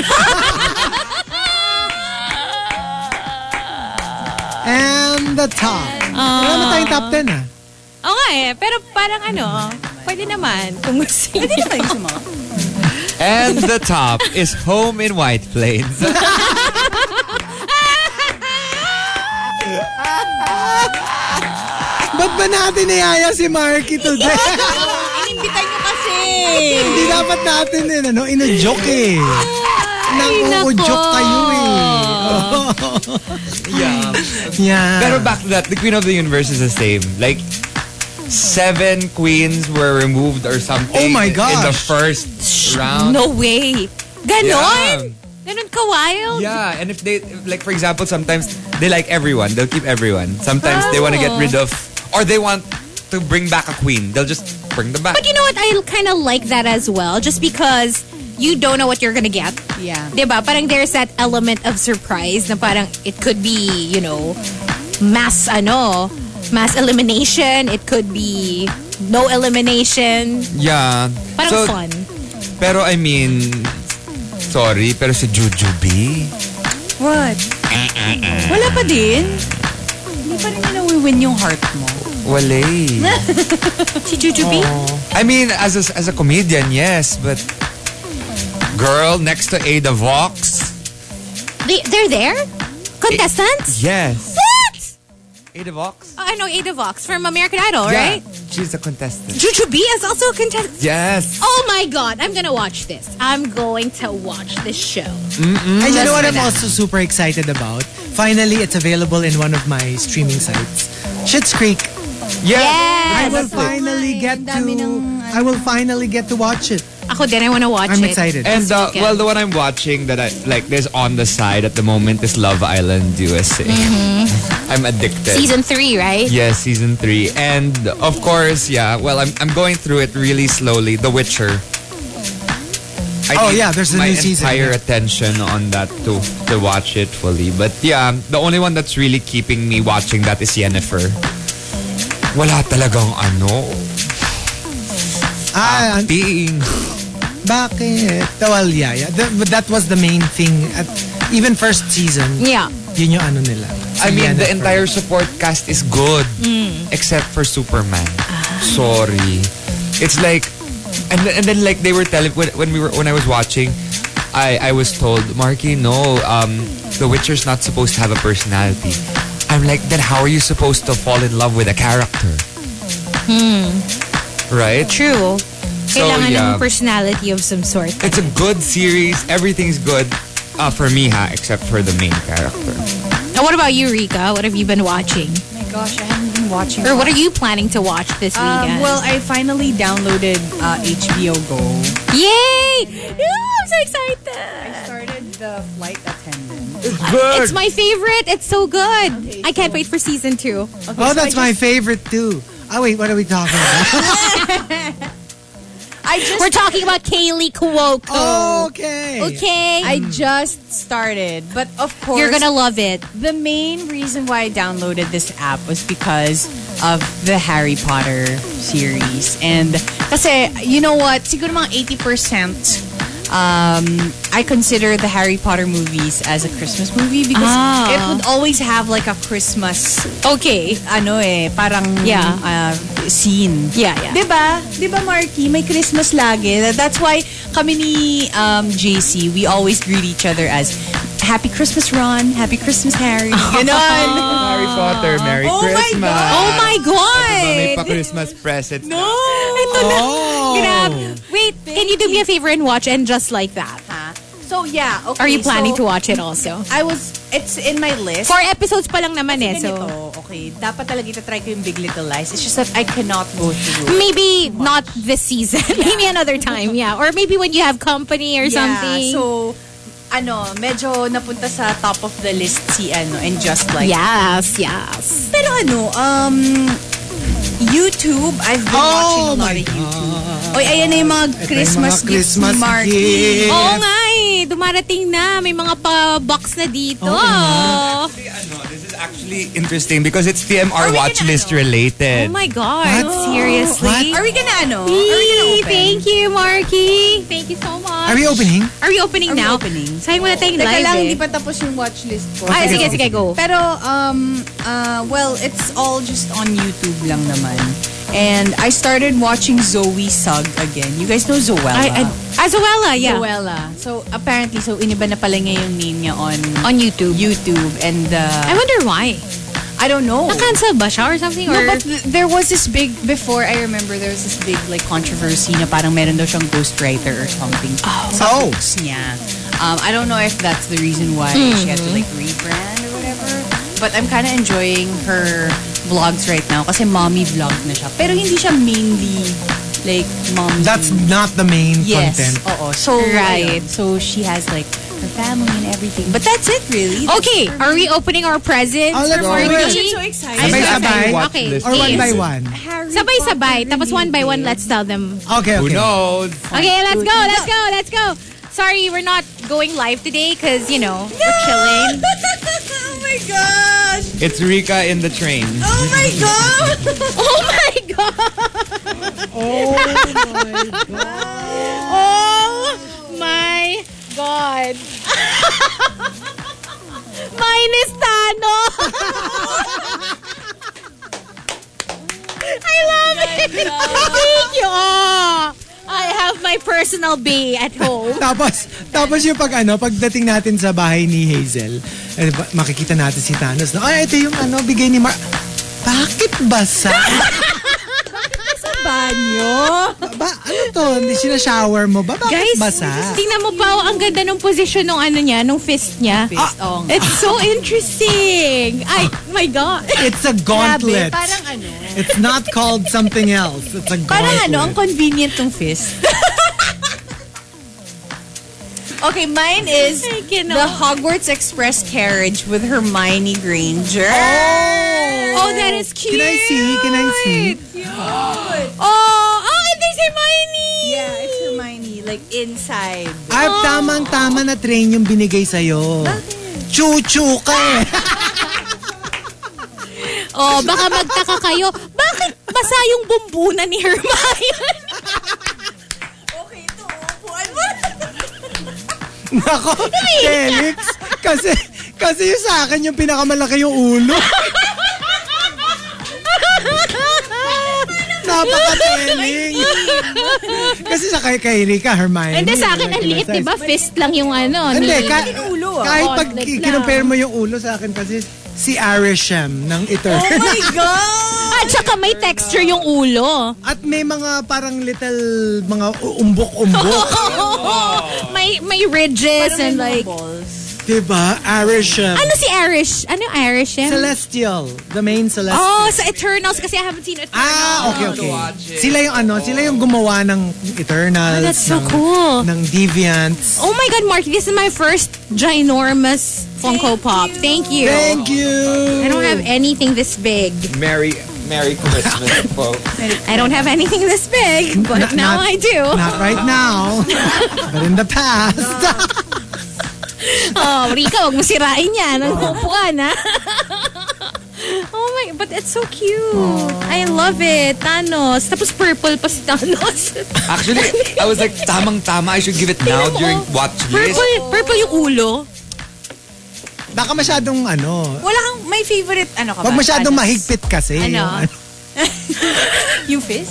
And the top. Wala naman tayong top ten ah. Oo nga eh, pero parang ano, pwede naman kung gusto niyo. Pwede na kayo sa mga. And the top is Home in White Plains. Ba't ba natin niyaya si Marky today? Inimbitan nyo kasi. Hindi dapat natin yun, ano, ino-joke eh. Nang-o-joke kayo eh. Yeah. Yeah. Pero back to that, the Queen of the Universe is the same. Like, seven queens were removed or something Oh my in the gosh. first round. No way. Ganon? Yeah. Ganun ka-wild? Yeah, and if they, like for example, sometimes they like everyone. They'll keep everyone. Sometimes they want to get rid of, or they want to bring back a queen. They'll just bring them back. But you know what? I kind of like that as well. Just because you don't know what you're gonna get. Yeah. Diba? Parang there's that element of surprise na parang it could be, you know, mass, ano, mass elimination. It could be no elimination. Yeah. Parang so, fun. Pero I mean, sorry, pero si Jujubee. What? Wala pa din. Hindi pa rin na-win yung heart mo. Wala eh. Si Jujubee? I mean, as a, as a comedian, yes, but girl next to Ada Vox. They, they're there? Contestants? Yes. What? Ada Vox? Oh, I know Ada Vox from American Idol, Yeah, right? she's a contestant. Jujubee is also a contestant. Yes. Oh my God, I'm gonna watch this. I'm going to watch this show. And you know what I'm for that. also super excited about? Finally, it's available in one of my streaming sites. Schitt's Creek. Yeah. I Yes. will finally get to I will finally get to watch it. Ako din, I wanna watch I'm it. excited. And uh, weekend. well, the one I'm watching that I like, there's on the side at the moment is Love Island U S A. I'm addicted. Season three, right? Yes, season three, and of course, yeah. Well, I'm I'm going through it really slowly. The Witcher. I Oh, need yeah, there's a my new season, entire yeah. attention on that to to watch it fully. But yeah, the only one that's really keeping me watching that is Yennefer. Wala talagang ano. Ah, an- Acting. bakit? Well, yeah, yeah. The- but that was the main thing. At even first season, Yeah. yun yung ano nila. I Si mean, the Yennefer. entire support cast is good, except for Superman. Sorry, it's like, and then, and then like they were telling when, when we were when I was watching, I I was told, Marky, no, um, The Witcher's not supposed to have a personality. I'm like, then how are you supposed to fall in love with a character? Right? True. So, Kailangan yeah. ng personality of some sort. It's a good series. Everything's good. Uh, for me, ha, except for the main character. Now, what about you, Rika? What have you been watching? Oh my gosh, I haven't been watching. Or what are you planning to watch this Um, weekend? well, I finally downloaded uh, H B O Go. Yay! Yeah, I'm so excited. Started the flight attendant. It's good. It's my favorite. It's so good. I can't wait for season two. Oh, that's my favorite too. Oh wait, what are we talking about? I just We're talking about Kaylee Cuoco. Okay. Okay? I just started, but of course You're gonna love it. the main reason why I downloaded this app was because of the Harry Potter series. And kasi, you know what, siguro mga eighty percent um, I consider the Harry Potter movies as a Christmas movie because Ah. it would always have like a Christmas, Okay. ano eh, parang Yeah. uh, scene. Yeah, yeah. Diba? Diba, Marky? May Christmas lagi. That's why kami ni um, J C, we always greet each other as Happy Christmas, Ron. Happy Christmas, Harry. Ganon. Harry Potter, Merry Oh my Christmas. God. Oh my God! May pa-Christmas present. No! Ito na. Oh. Grab. Wait, can you do me a favor and watch and just like that? Ha? So, yeah. Okay, Are you planning so, to watch it also? I was, it's in my list. Four episodes pa lang naman eh, so Ganito, okay. Dapat talaga itatry ko yung Big Little Lies. It's just that I cannot go through. maybe not this season. Maybe another time, yeah. Or maybe when you have company or Yeah, something. so, ano, medyo napunta sa top of the list si ano, and just like. Yes, yes. Pero ano, um, YouTube, I've been Oh watching a lot my of YouTube. Oy, ayan na yung mga Ito yung Christmas mga gifts Christmas ni Marky. gifts. Oo nga eh. Dumarating na. May mga pa-box na dito. Actually, ano, this is actually interesting because it's T M R Are we watch gonna, list ano? related. Oh my God. What? Seriously? Are we gonna ano? Are we gonna Yee, open? Thank you, Marky. Thank you so much. Are we opening? Are we opening Are we now? opening? Sayang wala tayong Teka live lang, eh. hindi pa tapos yung watch list ko. Ay, Pero- sige, sige, go. Pero, um, uh, well, it's all just on YouTube lang naman. And I started watching Zoe Sugg again. You guys know Zoella? I, I, Azuela, yeah. Zoella. So, apparently, so iniba na pala niya yung name niya on On YouTube. YouTube. And, uh, I wonder why. I don't know. Na-cancel ba siya or something? No, or? but th- there was this big, before I remember, there was this big like controversy na parang meron daw siyang ghostwriter or something. Sa Oh. books niya. Um, I don't know if that's the reason why she had to like rebrand or whatever. But I'm kind of enjoying her vlogs right now kasi mommy vlog na siya. Pero hindi siya mainly like mommy. That's not the main Yes. content. Oo. So, Right. ayun. So, she has like her family and everything. But that's it, really. That's Okay, for are me. we opening our presents Oh, let's for do it. Marky? I'm so excited. I'm so Sabay-sabay? excited. Okay. Watch list. Or one Yes. by one? Harry Sabay-sabay. Potter Tapos one by one, related. let's tell them. Okay, Who okay. knows? Okay, let's go, let's go, let's go. Sorry, we're not going live today because, you know, we're chilling. Oh my gosh! It's Rika in the train. Oh my god! Oh my God! Oh my God! Mine is Tano! I love it! Thank you! Oh, I have my personal bay at home. Tapos, tapos yung pag ano, pagdating natin sa bahay ni Hazel, eh, ba- makikita natin si Thanos na, ay, ito yung ano, bigay ni Mar... Bakit basa? Sa banyo? ba, ano to? Hindi sinashower mo ba? Bakit Guys, basa? tingnan mo pa, ang ganda ng position ng ano niya, ng fist niya. Fist, oo nga. It's so interesting. Ay, my God. It's a Grabe, gauntlet. parang ano. It's not called something else. It's a gauntlet. Parang ano, ang convenient ng fist. Okay, mine is I cannot. the Hogwarts Express carriage with Hermione Granger. Oh, that is cute. Can I see? Can I see? Oh, oh, and there's Hermione. Yeah, it's Hermione. Like, inside. Ay, tamang-tama na train yung binigay sa'yo. Chuchu ka eh. Oh, baka magtaka kayo. Bakit basa yung bumbunan ni Hermione? Okay, ito. Upuan mo. Nako, Felix. Kasi, kasi yung sa akin yung pinakamalaki yung ulo. Napaka-telling. Kasi sa kay, kay Rika, Hermione. Hindi, sa akin, ang liit, di ba? Fist lang yung ano. Hindi, ni- ka, ulo, ah. kahit Oh, pag like kinumpare lang. mo yung ulo sa akin kasi si Arishem ng Eternal. Oh my God! At saka may texture yung ulo. At may mga parang little mga umbok-umbok. May may ridges and like... balls. Diba? Arishem. Ano si Irish? Ano yung Irish? yan? Celestial. The main Celestial. Oh, sa Eternals kasi I haven't seen Eternals. Ah, okay, okay. watch it. Sila yung ano, sila yung gumawa ng Eternals. Oh, that's so ng, cool. Ng Deviants. Oh my God, Mark, this is my first ginormous Funko Pop. Thank you. Thank you. I don't have anything this big. Merry, Merry Christmas, folks. I don't have anything this big, but Not- now not- I do. Not right now. But in the past. Oh, Rika, wag mo sirain yan. Ang upuan, ha? Oh my, but it's so cute. I love it. Thanos. Tapos purple pa si Thanos. Actually, I was like, tamang-tama, I should give it now Tingnan mo, during oh. watch list. Purple, purple yung ulo. Baka masyadong ano. Wala kang, may favorite, ano ka ba? Wag masyadong Thanos? mahigpit kasi. Ano? Yung fist?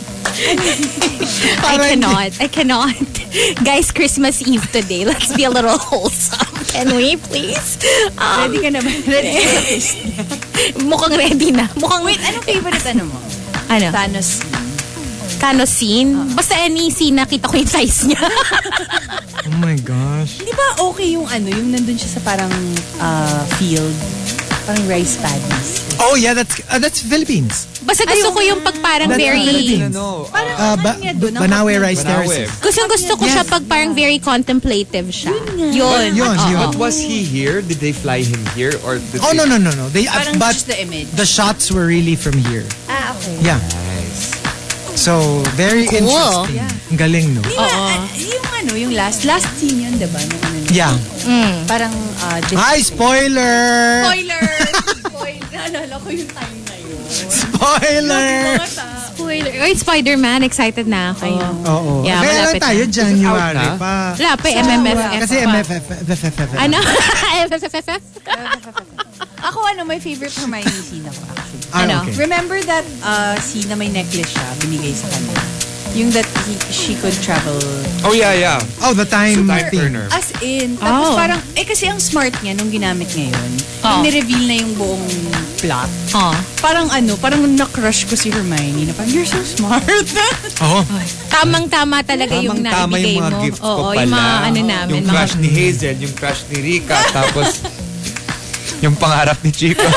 I Parang- cannot. I cannot. Guys, Christmas Eve today. Let's be a little wholesome. Can we, please? Um, Ready ka na ba? Ready ka sa fist? mukhang ready na. Mukhang, Wait, anong favorite ano mo? ano? Thanos. Thanos scene? Basta any scene, nakita ko yung size niya. Oh my gosh. Di ba okay yung ano, yung nandun siya sa parang uh, field? Parang rice paddies. Oh yeah, that's uh, that's Philippines. Basta gusto ko yung pag parang That's very... Philippines. Ano, Parang Uh, ano ba- niya doon? ang Banawe hotdog. Rice Banawe. Terraces. Gusto gusto ko siya pag parang very contemplative siya. Yun. Yun, Oo. yun. But was he here? Did they fly him here? Or did Oh they... no no no no. They uh, Parang but just the image. the shots were really from here. Ah, okay. Yeah. Nice. So very Cool. interesting. Ang galing no. Di ba, ah, yung ano, yung last, last scene yun, diba? Nung ano, Yeah. Parang, uh, dis- Hi, spoiler! Spoiler! Spoiler! Naalala ko yung time na yun. Spoiler! Spoiler. Wait, Spider-Man. Excited na ako. Oo. Yeah, Kaya lang malapit tayo, na. January Out na? pa. Wala pa, M M F F Kasi pa. M F F. F F F. Ano? M F F F? Ako, ano, my favorite Hermione scene ako, actually. Ah, Ano? okay. Remember that uh, scene na may necklace siya, binigay sa kanya? Yung that he, she could travel Oh, yeah, yeah. Oh, the time Time thing. turner. as in. Tapos Oh. parang, eh kasi ang smart niya nung ginamit niya yun. Oh. Nung nireveal na yung buong plot. Oh. Parang ano, parang na-crush ko si Hermione na parang, you're so smart. Oh. Tamang-tama talaga yung Tamang-tama naibigay yung mga mo. gifts ko Oo, pala. yung mga ano namin. Yung mga- crush ni Hazel, yung crush ni Rika, tapos yung pangarap ni Chico.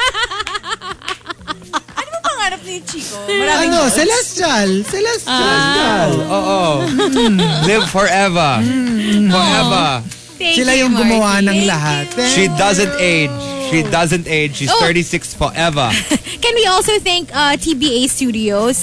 Ano ba pangarap ni Chico? Maraming Ano? notes. Celestial. Celestial. Oo. Mm. Live forever. Forever. Thank Sila you, yung gumawa Marky. ng lahat. She doesn't age. She doesn't age. She's Oh. thirty-six forever. Can we also thank uh, T B A Studios?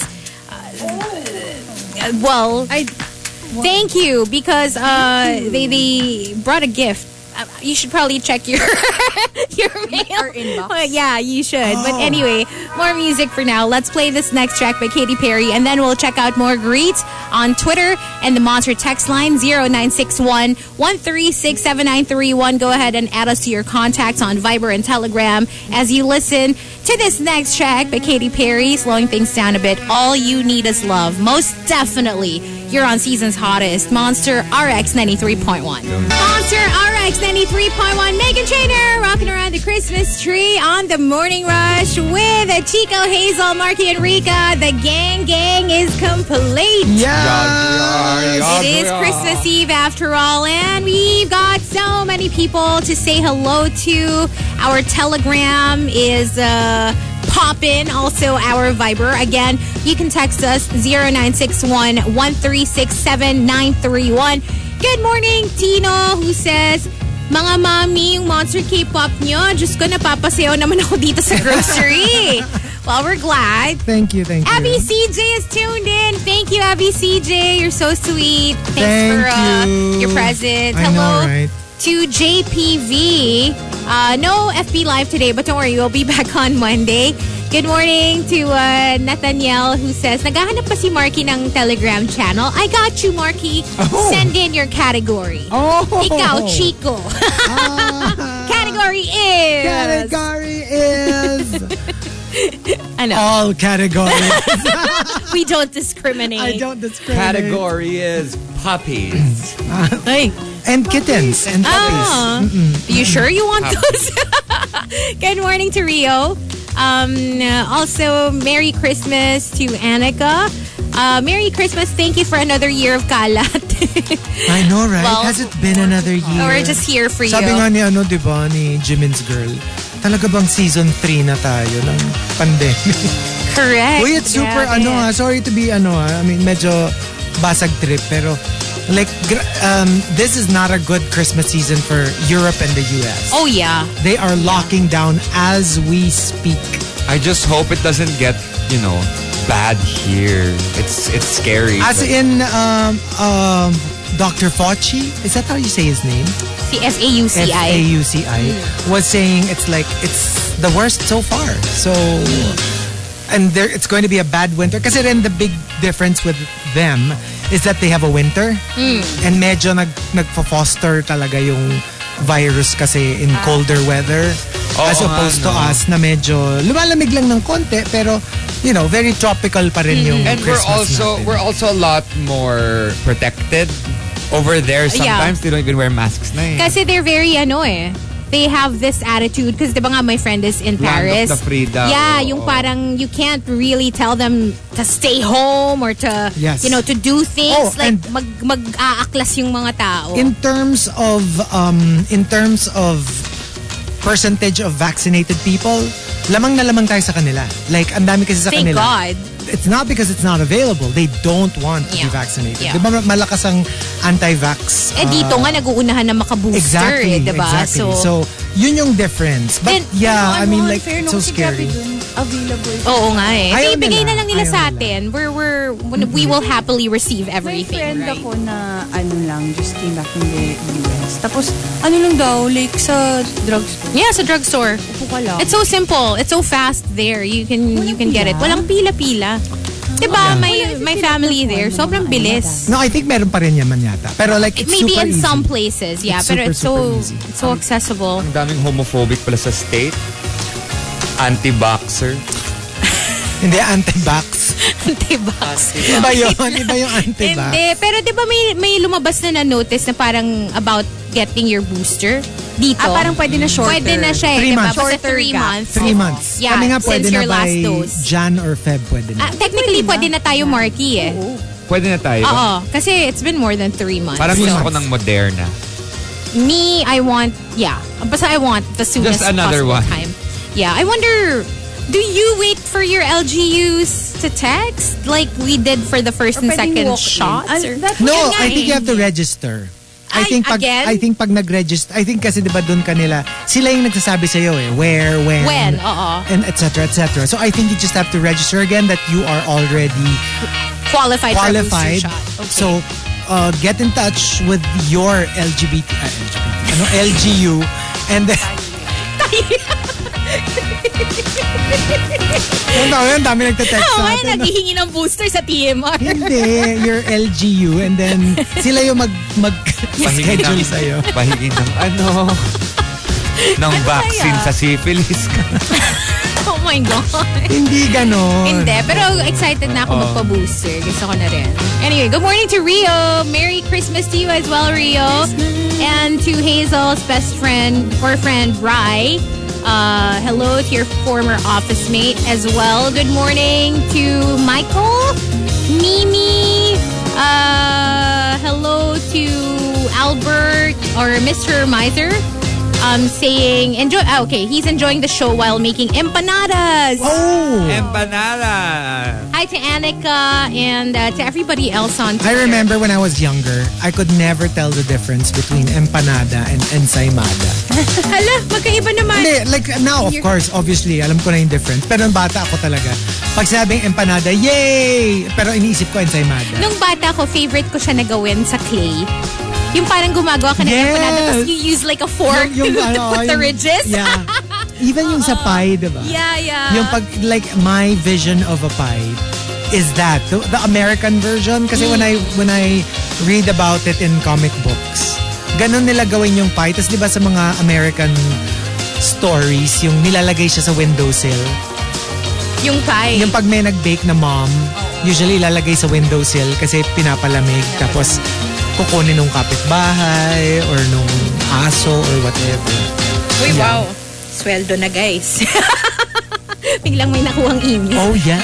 Uh, well, I, thank you because uh, they they brought a gift. Uh, you should probably check your your mail. Our inbox? Uh, yeah, you should. But anyway, more music for now. Let's play this next track by Katy Perry, and then we'll check out more greets on Twitter and the Monster text line zero nine six one, one three six, seven nine three one. Go ahead and add us to your contacts on Viber and Telegram as you listen to this next track by Katy Perry, slowing things down a bit. All You Need Is Love. Most definitely, you're on season's hottest, Monster R X ninety-three point one. Monster R X ninety-three point one. Megan Trainor rocking around the Christmas tree on the Morning Rush with Chico, Hazel, Marky, and Rika. The gang gang is complete. Yeah. It is Christmas Eve after all, and we've got so many people to say hello to. Our Telegram is uh, poppin'. Also, our Viber. Again, you can text us zero nine six one, one three six, seven nine three one. Good morning, Tino, who says, mga mami, yung Monster K-pop nyo, Diyos ko, napapasayaw naman ako dito sa grocery. Well, we're glad. Thank you, thank you. Abby C J is tuned in. Thank you, Abby C J. You're so sweet. Thanks Thank for uh, you. your present. I Hello know, right? to J P V. Uh, no F B Live today, but don't worry, we'll be back on Monday. Good morning to uh, Nathaniel, who says, naghahanap pa si Marky ng Telegram channel. I got you, Marky. Oh. Send in your category. Oh. Ikaw, Chico. Ah. Category is... Category is Ano? all categories. We don't discriminate. I don't discriminate. Category is puppies. Ay. And kittens and puppies. Ah. You sure you want those? Good morning to Rio. Um, uh, also, Merry Christmas to Annika. Uh, Merry Christmas. Thank you for another year of kalat. I know, right? Well, Has it been another year? We're just here for you. Sabi nga ni ano, di ba, ni Jimin's Girl, talaga bang season three na tayo ng pandemic? Correct. Uy, it's super, Grabe. ano ha, sorry to be, ano ha, I mean, medyo basag trip, pero like, gra- um, this is not a good Christmas season for Europe and the U S. Oh, yeah. They are locking down as we speak. I just hope it doesn't get, you know, bad here. It's it's scary. As but- in, um, um, Doctor Fauci, is that how you say his name? Si F A U C F A I. U C I was saying it's like it's the worst so far. So and there it's going to be a bad winter kasi then the big difference with them is that they have a winter and medyo nag nagfo-foster talaga yung virus kasi in colder weather as Oo nga, opposed to no. us na medyo lumalamig lang ng konti pero you know very tropical pa rin yung And we're Christmas also natin. we're also a lot more protected. Over there, sometimes they don't even wear masks na eh. Kasi they're very, ano eh, they have this attitude because di ba nga my friend is in Land of Paris. the freedom. Yeah, Oo. yung parang you can't really tell them to stay home or to, Yes. you know, to do things. Oh, like and- mag, mag-aaklas yung mga tao. in terms of um in terms of percentage of vaccinated people, lamang na lamang tayo sa kanila. Like, ang dami kasi sa Thank kanila. God. It's not because it's not available. They don't want to Yeah. be vaccinated. Yeah. Di ba malakas ang anti-vax? Eh dito uh, nga nag-uunahan na makabooster Exactly, eh, diba? exactly. So, So, yun yung difference. But And- yeah, I mean like, Fair it's nung so si Gabby scary. dun, available. oo nga eh. Ayaw So, ibigay nila. na lang nila Ayaw sa nila. atin. We're, we're, we will happily receive May everything, friend right? ako na ano lang, just came back from the U S. Tapos, ano lang daw, like sa drugstore. Yeah, sa drugstore. Upo ka lang. It's so simple. It's so fast there. You can you can get it. Walang pila-pila. Diba? May may family there. Sobrang bilis. No, I think meron pa rin yaman yata. Pero like, it's Maybe super in easy. some places, yeah. It's pero super, it's so super easy. it's so accessible. Ang daming homophobic pala sa state. Anti-boxer. Hindi, anti-vax. Anti-vax. Iba yun. Iba yung anti-vax. Hindi. Pero diba may, may lumabas na na-notice na parang about getting your booster dito? Ah, parang pwede na shorter. Pwede na siya eh. Three diba? months. Basta Shorter three gap. months. Three months. Yeah, Kami nga pwede since na your by last dose. Jan or Feb pwede na. Ah, technically, pwede na tayo Marky eh. Pwede na tayo. Oo. Kasi it's been more than three months. Parang So, gusto ko ng Moderna. Me, I want, yeah. Basta I want the soonest Just another possible one. time. Yeah, I wonder, do you wait for your L G Us to text? Like we did for the first and pwedeng second walk-in. shots? Ano, Or, that- No, Yun nga I think eh. you have to register. I Ay, think pag again? I think pag nag-register, I think kasi 'di ba doon kanila, sila yung nagsasabi sa iyo eh, where, when, When, oo. and et cetera, et cetera. So I think you just have to register again that you are already Qualified, qualified. for a booster shot. Okay. So uh, get in touch with your L G B T, uh, L G B T, ano, L G U, and then Ang dami, ang dami nagte-text Oh, sa ay, atin. naghihingi ng booster sa T M R. Hindi, your L G U, and then sila yung mag, mag Pahingi schedule ng, sa'yo. pahingi ng ano, ng vaccine sa syphilis. Oh my God. Hindi ganon. Hindi, pero excited na ako magpa-booster. Gusto ko na rin. Anyway, good morning to Rio. Merry Christmas to you as well, Rio. And to Hazel's best friend or friend, Rai. Uh, hello to your former office mate as well. Good morning to Michael, Mimi. Uh, hello to Albert or Mister Miser. Um, saying enjoy. ah, Okay, he's enjoying the show while making empanadas. Oh! Empanada. Hi to Annika and uh, to everybody else on I Twitter. remember when I was younger, I could never tell the difference between empanada and ensaymada. Hala, magkaiba naman. Hindi, like now, of course, obviously, alam ko na yung difference. Pero nung bata ako talaga, pag sabing empanada, yay! Pero iniisip ko ensaymada. Nung bata ko, favorite ko siya na gawin sa clay. Yung parang gumagawa ka ng Yes. empanada tapos you use like a fork Yung- yung to ano, put the yung- ridges. Yeah. Even yung sa pie, diba? Yeah, yeah. Yung pag, like, my vision of a pie is that. The, the American version. Kasi when I when I read about it in comic books, ganun nila gawin yung pie. Tapos diba sa mga American stories, yung nilalagay siya sa windowsill. Yung pie. Yung pag may nag-bake na mom, usually ilalagay sa windowsill kasi pinapalamig. Tapos kukunin nung kapitbahay or nung aso or whatever. Uy, wow. Sweldo na, guys. Biglang may nakuhang email. Oh, yeah.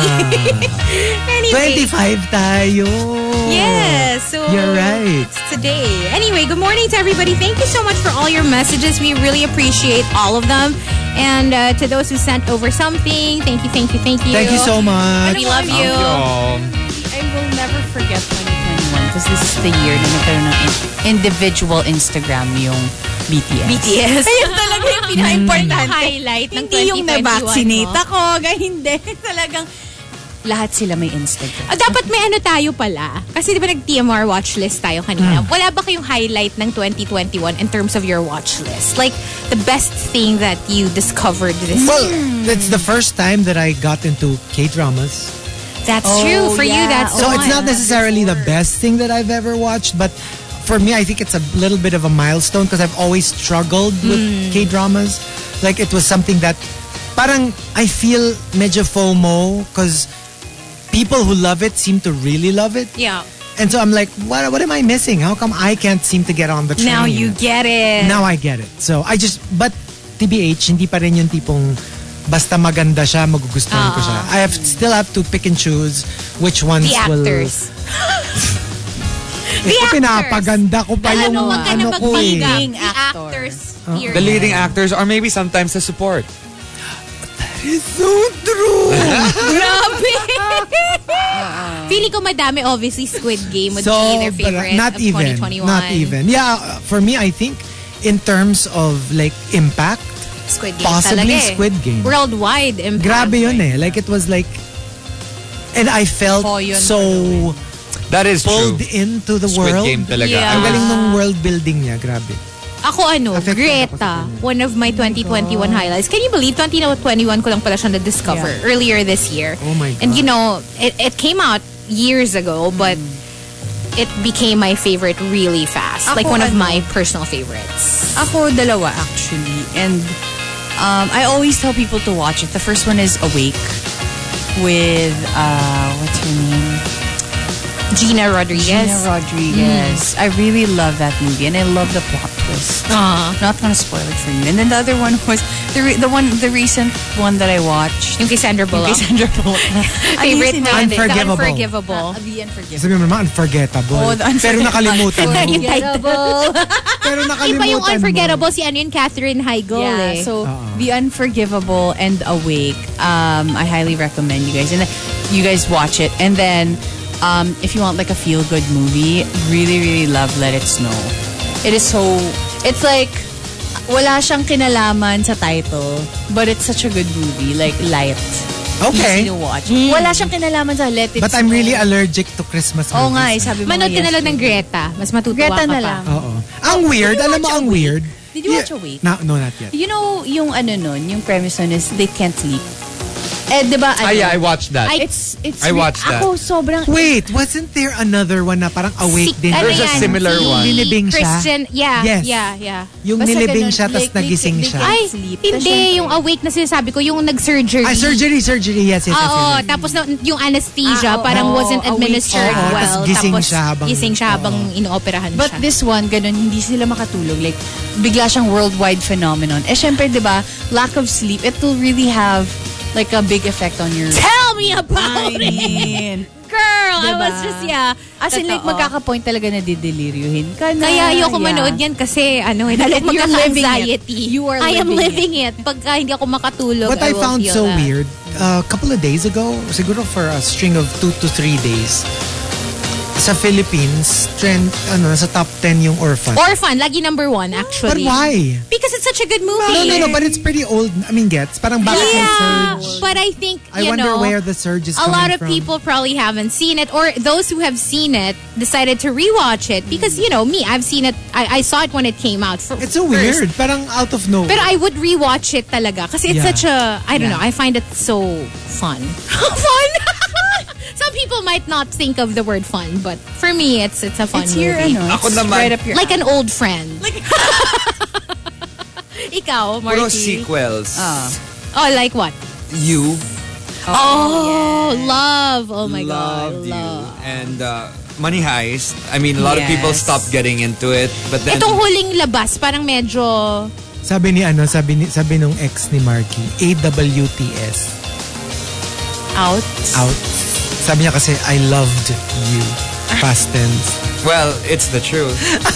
Anyway. twenty-five tayo. Yes, so You're right. it's today. Anyway, good morning to everybody. Thank you so much for all your messages. We really appreciate all of them. And uh, to those who sent over something, thank you, thank you, thank you. Thank you so much. We love you. I will never forget twenty twenty-one because this is the year na nagkaroon ng in- individual Instagram yung B T S. B T S. Ayun talaga yung pinaka-importante. Highlight ng Hindi yung twenty twenty-one na-vaccinate mo. ako. Gaya hindi. Talagang lahat sila may Instagram. Ah, dapat may ano tayo pala. Kasi di ba nag-T M R watch list tayo kanina? Wala ba kayong highlight ng twenty twenty-one in terms of your watch list? Like, the best thing that you discovered this Well, year? it's the first time that I got into K-dramas. That's Oh, true. For you, yeah. that's So the it's one. not necessarily the best thing that I've ever watched, but for me, I think it's a little bit of a milestone because I've always struggled with K-dramas. Like, it was something that parang I feel medyo FOMO because people who love it seem to really love it. Yeah. And so I'm like, what, what am I missing? How come I can't seem to get on the train? Now you get it. Now I get it. So I just, but T B H, hindi pa rin yung tipong basta maganda siya, magugustuhan ko siya. I have still have to pick and choose which ones The will... actors. The actors. Pinapaganda ko pa yung Ano, wag ka na ano ko eh. magbigang. Leading The actor. actors. period. The leading actors or maybe sometimes the support. It's so true. Grabe! Feeling ko madami, obviously, Squid Game would So, be their but, favorite not of even. twenty twenty-one. Not even. Yeah, uh, for me, I think in terms of like impact, Squid Game possibly talaga eh. Squid Game. Worldwide impact. grabe yun eh. Like it was like, and I felt Oh, yun so That is pulled true. into the Squid world. Game talaga. Yeah. Ang galing nung world building niya, grabe. Ako ano, Affected ako sa Greta. kanya. One of my twenty twenty-one highlights. Can you believe twenty twenty-one ko lang pala siya na-discover Yeah. earlier this year. Oh my God. And you know, it, it came out years ago, but it became my favorite really fast. Ako, like one of ano? my personal favorites. Ako, dalawa actually. And um, I always tell people to watch it. The first one is Awake with, uh, what's her name? Gina Rodriguez. Gina Rodriguez. I really love that movie and I love the plot twist. Ah. Not gonna spoil it for you. And then the other one was the re- the one the recent one that I watched. Yung kay Sandra Bullock. Kay Sandra Bullock. Favorite Ano mo yun? yun eh. The Unforgivable. Unforgivable. Uh, the Unforgivable. Sabi mo naman, unforgettable. Oh, the Pero nakalimutan mo. Unforgettable. Pero Iba nakalimutan yung mo. Unforgettable, si ano yun, Catherine Heigl Yeah, eh. so The Unforgivable and Awake, um, I highly recommend you guys. And then you guys watch it. And then, um, if you want like a feel-good movie, really, really love Let It Snow. It is so, it's like, wala siyang kinalaman sa title, but it's such a good movie. Like, light. Okay. Easy to watch. Mm. Wala siyang kinalaman sa Let It But I'm Snow. really allergic to Christmas movies. Oo nga eh, sabi mo Manood ka nga na lang ng yesterday. Greta. Mas matutuwa Greta ka na pa. lang. Oo. Ang weird. Did you Alam mo watch ang Awake? weird? Did you Yeah. watch Awake? No, no, not yet. You know, yung ano nun, yung premise nun is they can't sleep. Eh, di ba, ano? Ah, yeah, I watched that. I- It's, it's, I watched that. Ako, sobrang, Wait, wasn't there another one na parang awake Si- din? ano There's a yan? similar Si one. Nilibing siya? Christian, yeah, Yes. yeah, yeah. Yung Basta nilibing ganun, siya tapos like, they- nagising they siya. can't Ay, sleep. hindi. Tas syempre- Yung awake na sinasabi ko, yung nag-surgery. Ay, surgery, surgery. Yes, yes, yes. Oo, yes, yes. tapos na, yung anesthesia Ah, oo, parang oo, wasn't awake administered siya. Oo, well. tas gising tapos siya habang- gising siya habang inooperahan But siya. this one, ganun, hindi sila makatulog. Like, bigla siyang worldwide phenomenon. Eh, syempre, di ba, lack of sleep, it will really have like a big effect on your... Tell me about I it! mean, Girl, I diba? was just, yeah. As in, like, totoo. magkaka-point talaga na dideliryuhin ka na. Kaya ayoko yeah. manood yan kasi ano, hindi ako You're living it. magkaka-anxiety. You are I am living living it. Pagka hindi ako makatulog, What I will found feel so that. weird, a couple of days ago, siguro for a string of two to three days, sa Philippines, trend, ano, sa top ten yung Orphan. Orphan, lagi number one, But actually. why? Because it's such a good movie. No, no, no, but it's pretty old. I mean, gets, parang bakit may Yeah, surge? but I think, I you wonder know, where the surge is a coming lot of from. people probably haven't seen it, or those who have seen it decided to rewatch it because, you know, me, I've seen it, I, I saw it when it came out. For, It's so first. weird. Parang out of nowhere. But I would rewatch it talaga kasi it's Yeah. such a, I don't Yeah. know, I find it so fun. Fun? Some people might not think of the word fun, but for me, it's it's a fun It's movie. your, ano, Ako it's naman. right up your Like an old friend. Ikaw, Marky. Puro sequels. Ah. Oh, like what? You. Oh, love. Oh my Loved God. you. Love. And uh, Money Heist. I mean, a lot of people Yes. stopped getting into it. But then... Itong huling labas, parang medyo... Sabi ni ano, sabi ni sabi nung ex ni Marky, A W T S. Out. Out. Sabi niya kasi, I loved you. Past tense. Well, it's the truth.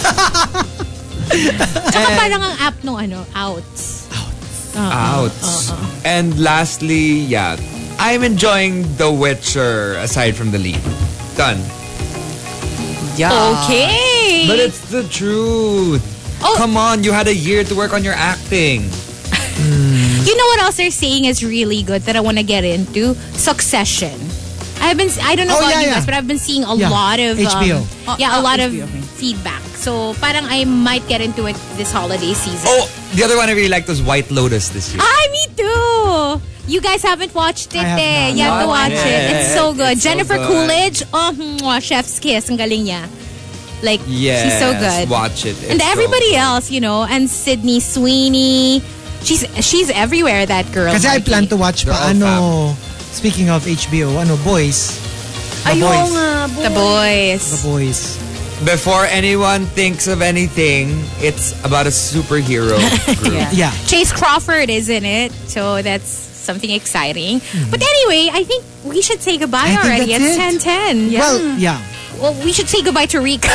Tsaka parang ang app nung ano, outs. Outs. And lastly, yeah, I'm enjoying The Witcher aside from the lead. Done. Yeah. Okay. But it's the truth. Oh. Come on, you had a year to work on your acting. You know what else they're saying is really good that I want to get into? Succession. I've been, I don't know Oh, about yeah, you yeah. guys, but I've been seeing a Yeah. lot of H B O. um, Oh, yeah, a oh, lot H of B O, okay. feedback. So parang I might get into it this holiday season. Oh, the other one I really liked was White Lotus this year. Ah, me too. You guys haven't watched it, I have eh? not. You have to Not watch yet. it. It's so good. It's so Jennifer good. Coolidge, oh, mwah, chef's kiss. Ang galing niya. Like, Yes, she's so good. watch it. And It's so everybody good. else, you know, and Sydney Sweeney. She's she's everywhere, that girl. Kasi I Marky. plan to watch They're pa, all ano, speaking of H B O, ano, Boys. The Ayaw Boys. nga, The Boys. The Boys. Before anyone thinks of anything, it's about a superhero group. Yeah. Yeah. Chase Crawford is in it, so that's something exciting. But anyway, I think we should say goodbye I think already. that's It's it. ten ten. Well, yeah. Well, we should say goodbye to Rika.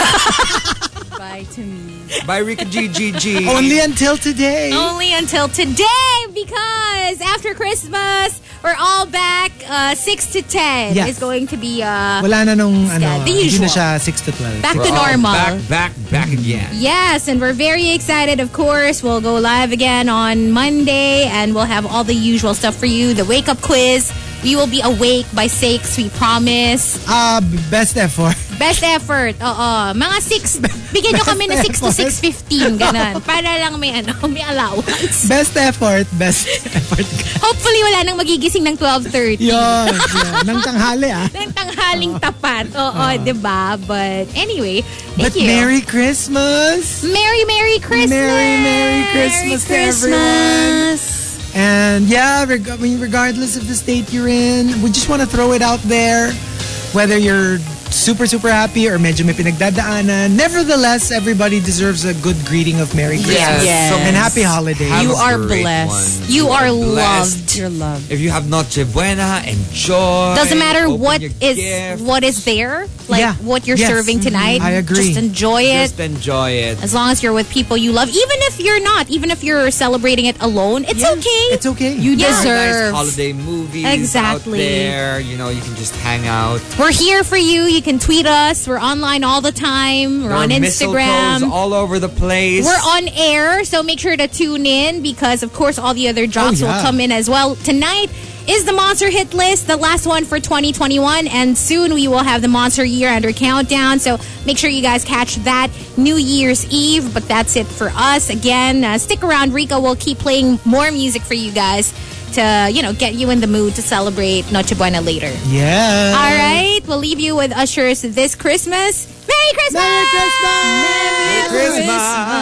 Bye to me. By Rika G G G. Only until today. Only until today, because after Christmas, we're all back. Uh, six to ten Yes. is going to be uh, Wala na nung, ano, the hindi usual. na siya six to twelve. back We're to all normal. Back, back, back again. Yes, and we're very excited, of course. We'll go live again on Monday, and we'll have all the usual stuff for you. The wake-up quiz. We will be awake by six, we promise. Ah, best effort. Best effort, oo. Mga six, bigyan nyo kami ng six to effort. six fifteen, ganun. Para lang may, ano, may allowance. Best effort. Best effort. Hopefully, wala nang magigising ng twelve thirty. Yun. yun. Nang tanghali, ah. Ng tanghaling tapat. Oo, diba? But anyway, thank But you. Merry Christmas. Merry, Merry Christmas! Merry, Merry Christmas to everyone. And yeah, reg- I mean, regardless of the state you're in, we just want to throw it out there. Whether you're super, super happy or medyo may pinagdadaanan, nevertheless, everybody deserves a good greeting of Merry Christmas. Yes. Yes. And Happy Holidays. Have You a are great blessed. one. You are blessed. loved. Your love. If you have Noche Buena, enjoy. Doesn't matter Open what your is gift. what is there, like Yeah. what you're Yes. serving tonight. I agree. Just enjoy it. Just enjoy it. As long as you're with people you love, even if you're not, even if you're celebrating it alone, it's okay. It's okay. You There are deserve. nice holiday movies Exactly. out there. You know, you can just hang out. We're here for you. You can tweet us. We're online all the time. We're There on are Instagram. mistletoes all over the place. We're on air, so make sure to tune in because, of course, all the other drops Oh, will yeah. come in as well. Tonight is the Monster Hit List, the last one for twenty twenty-one, and soon we will have the Monster Year Under Countdown, so make sure you guys catch that New Year's Eve, but that's it for us. Again, uh, stick around. Rico will keep playing more music for you guys to, you know, get you in the mood to celebrate Noche Buena later. Yeah. All right, we'll leave you with Usher's This Christmas. Merry Christmas! Merry Christmas! Merry Christmas!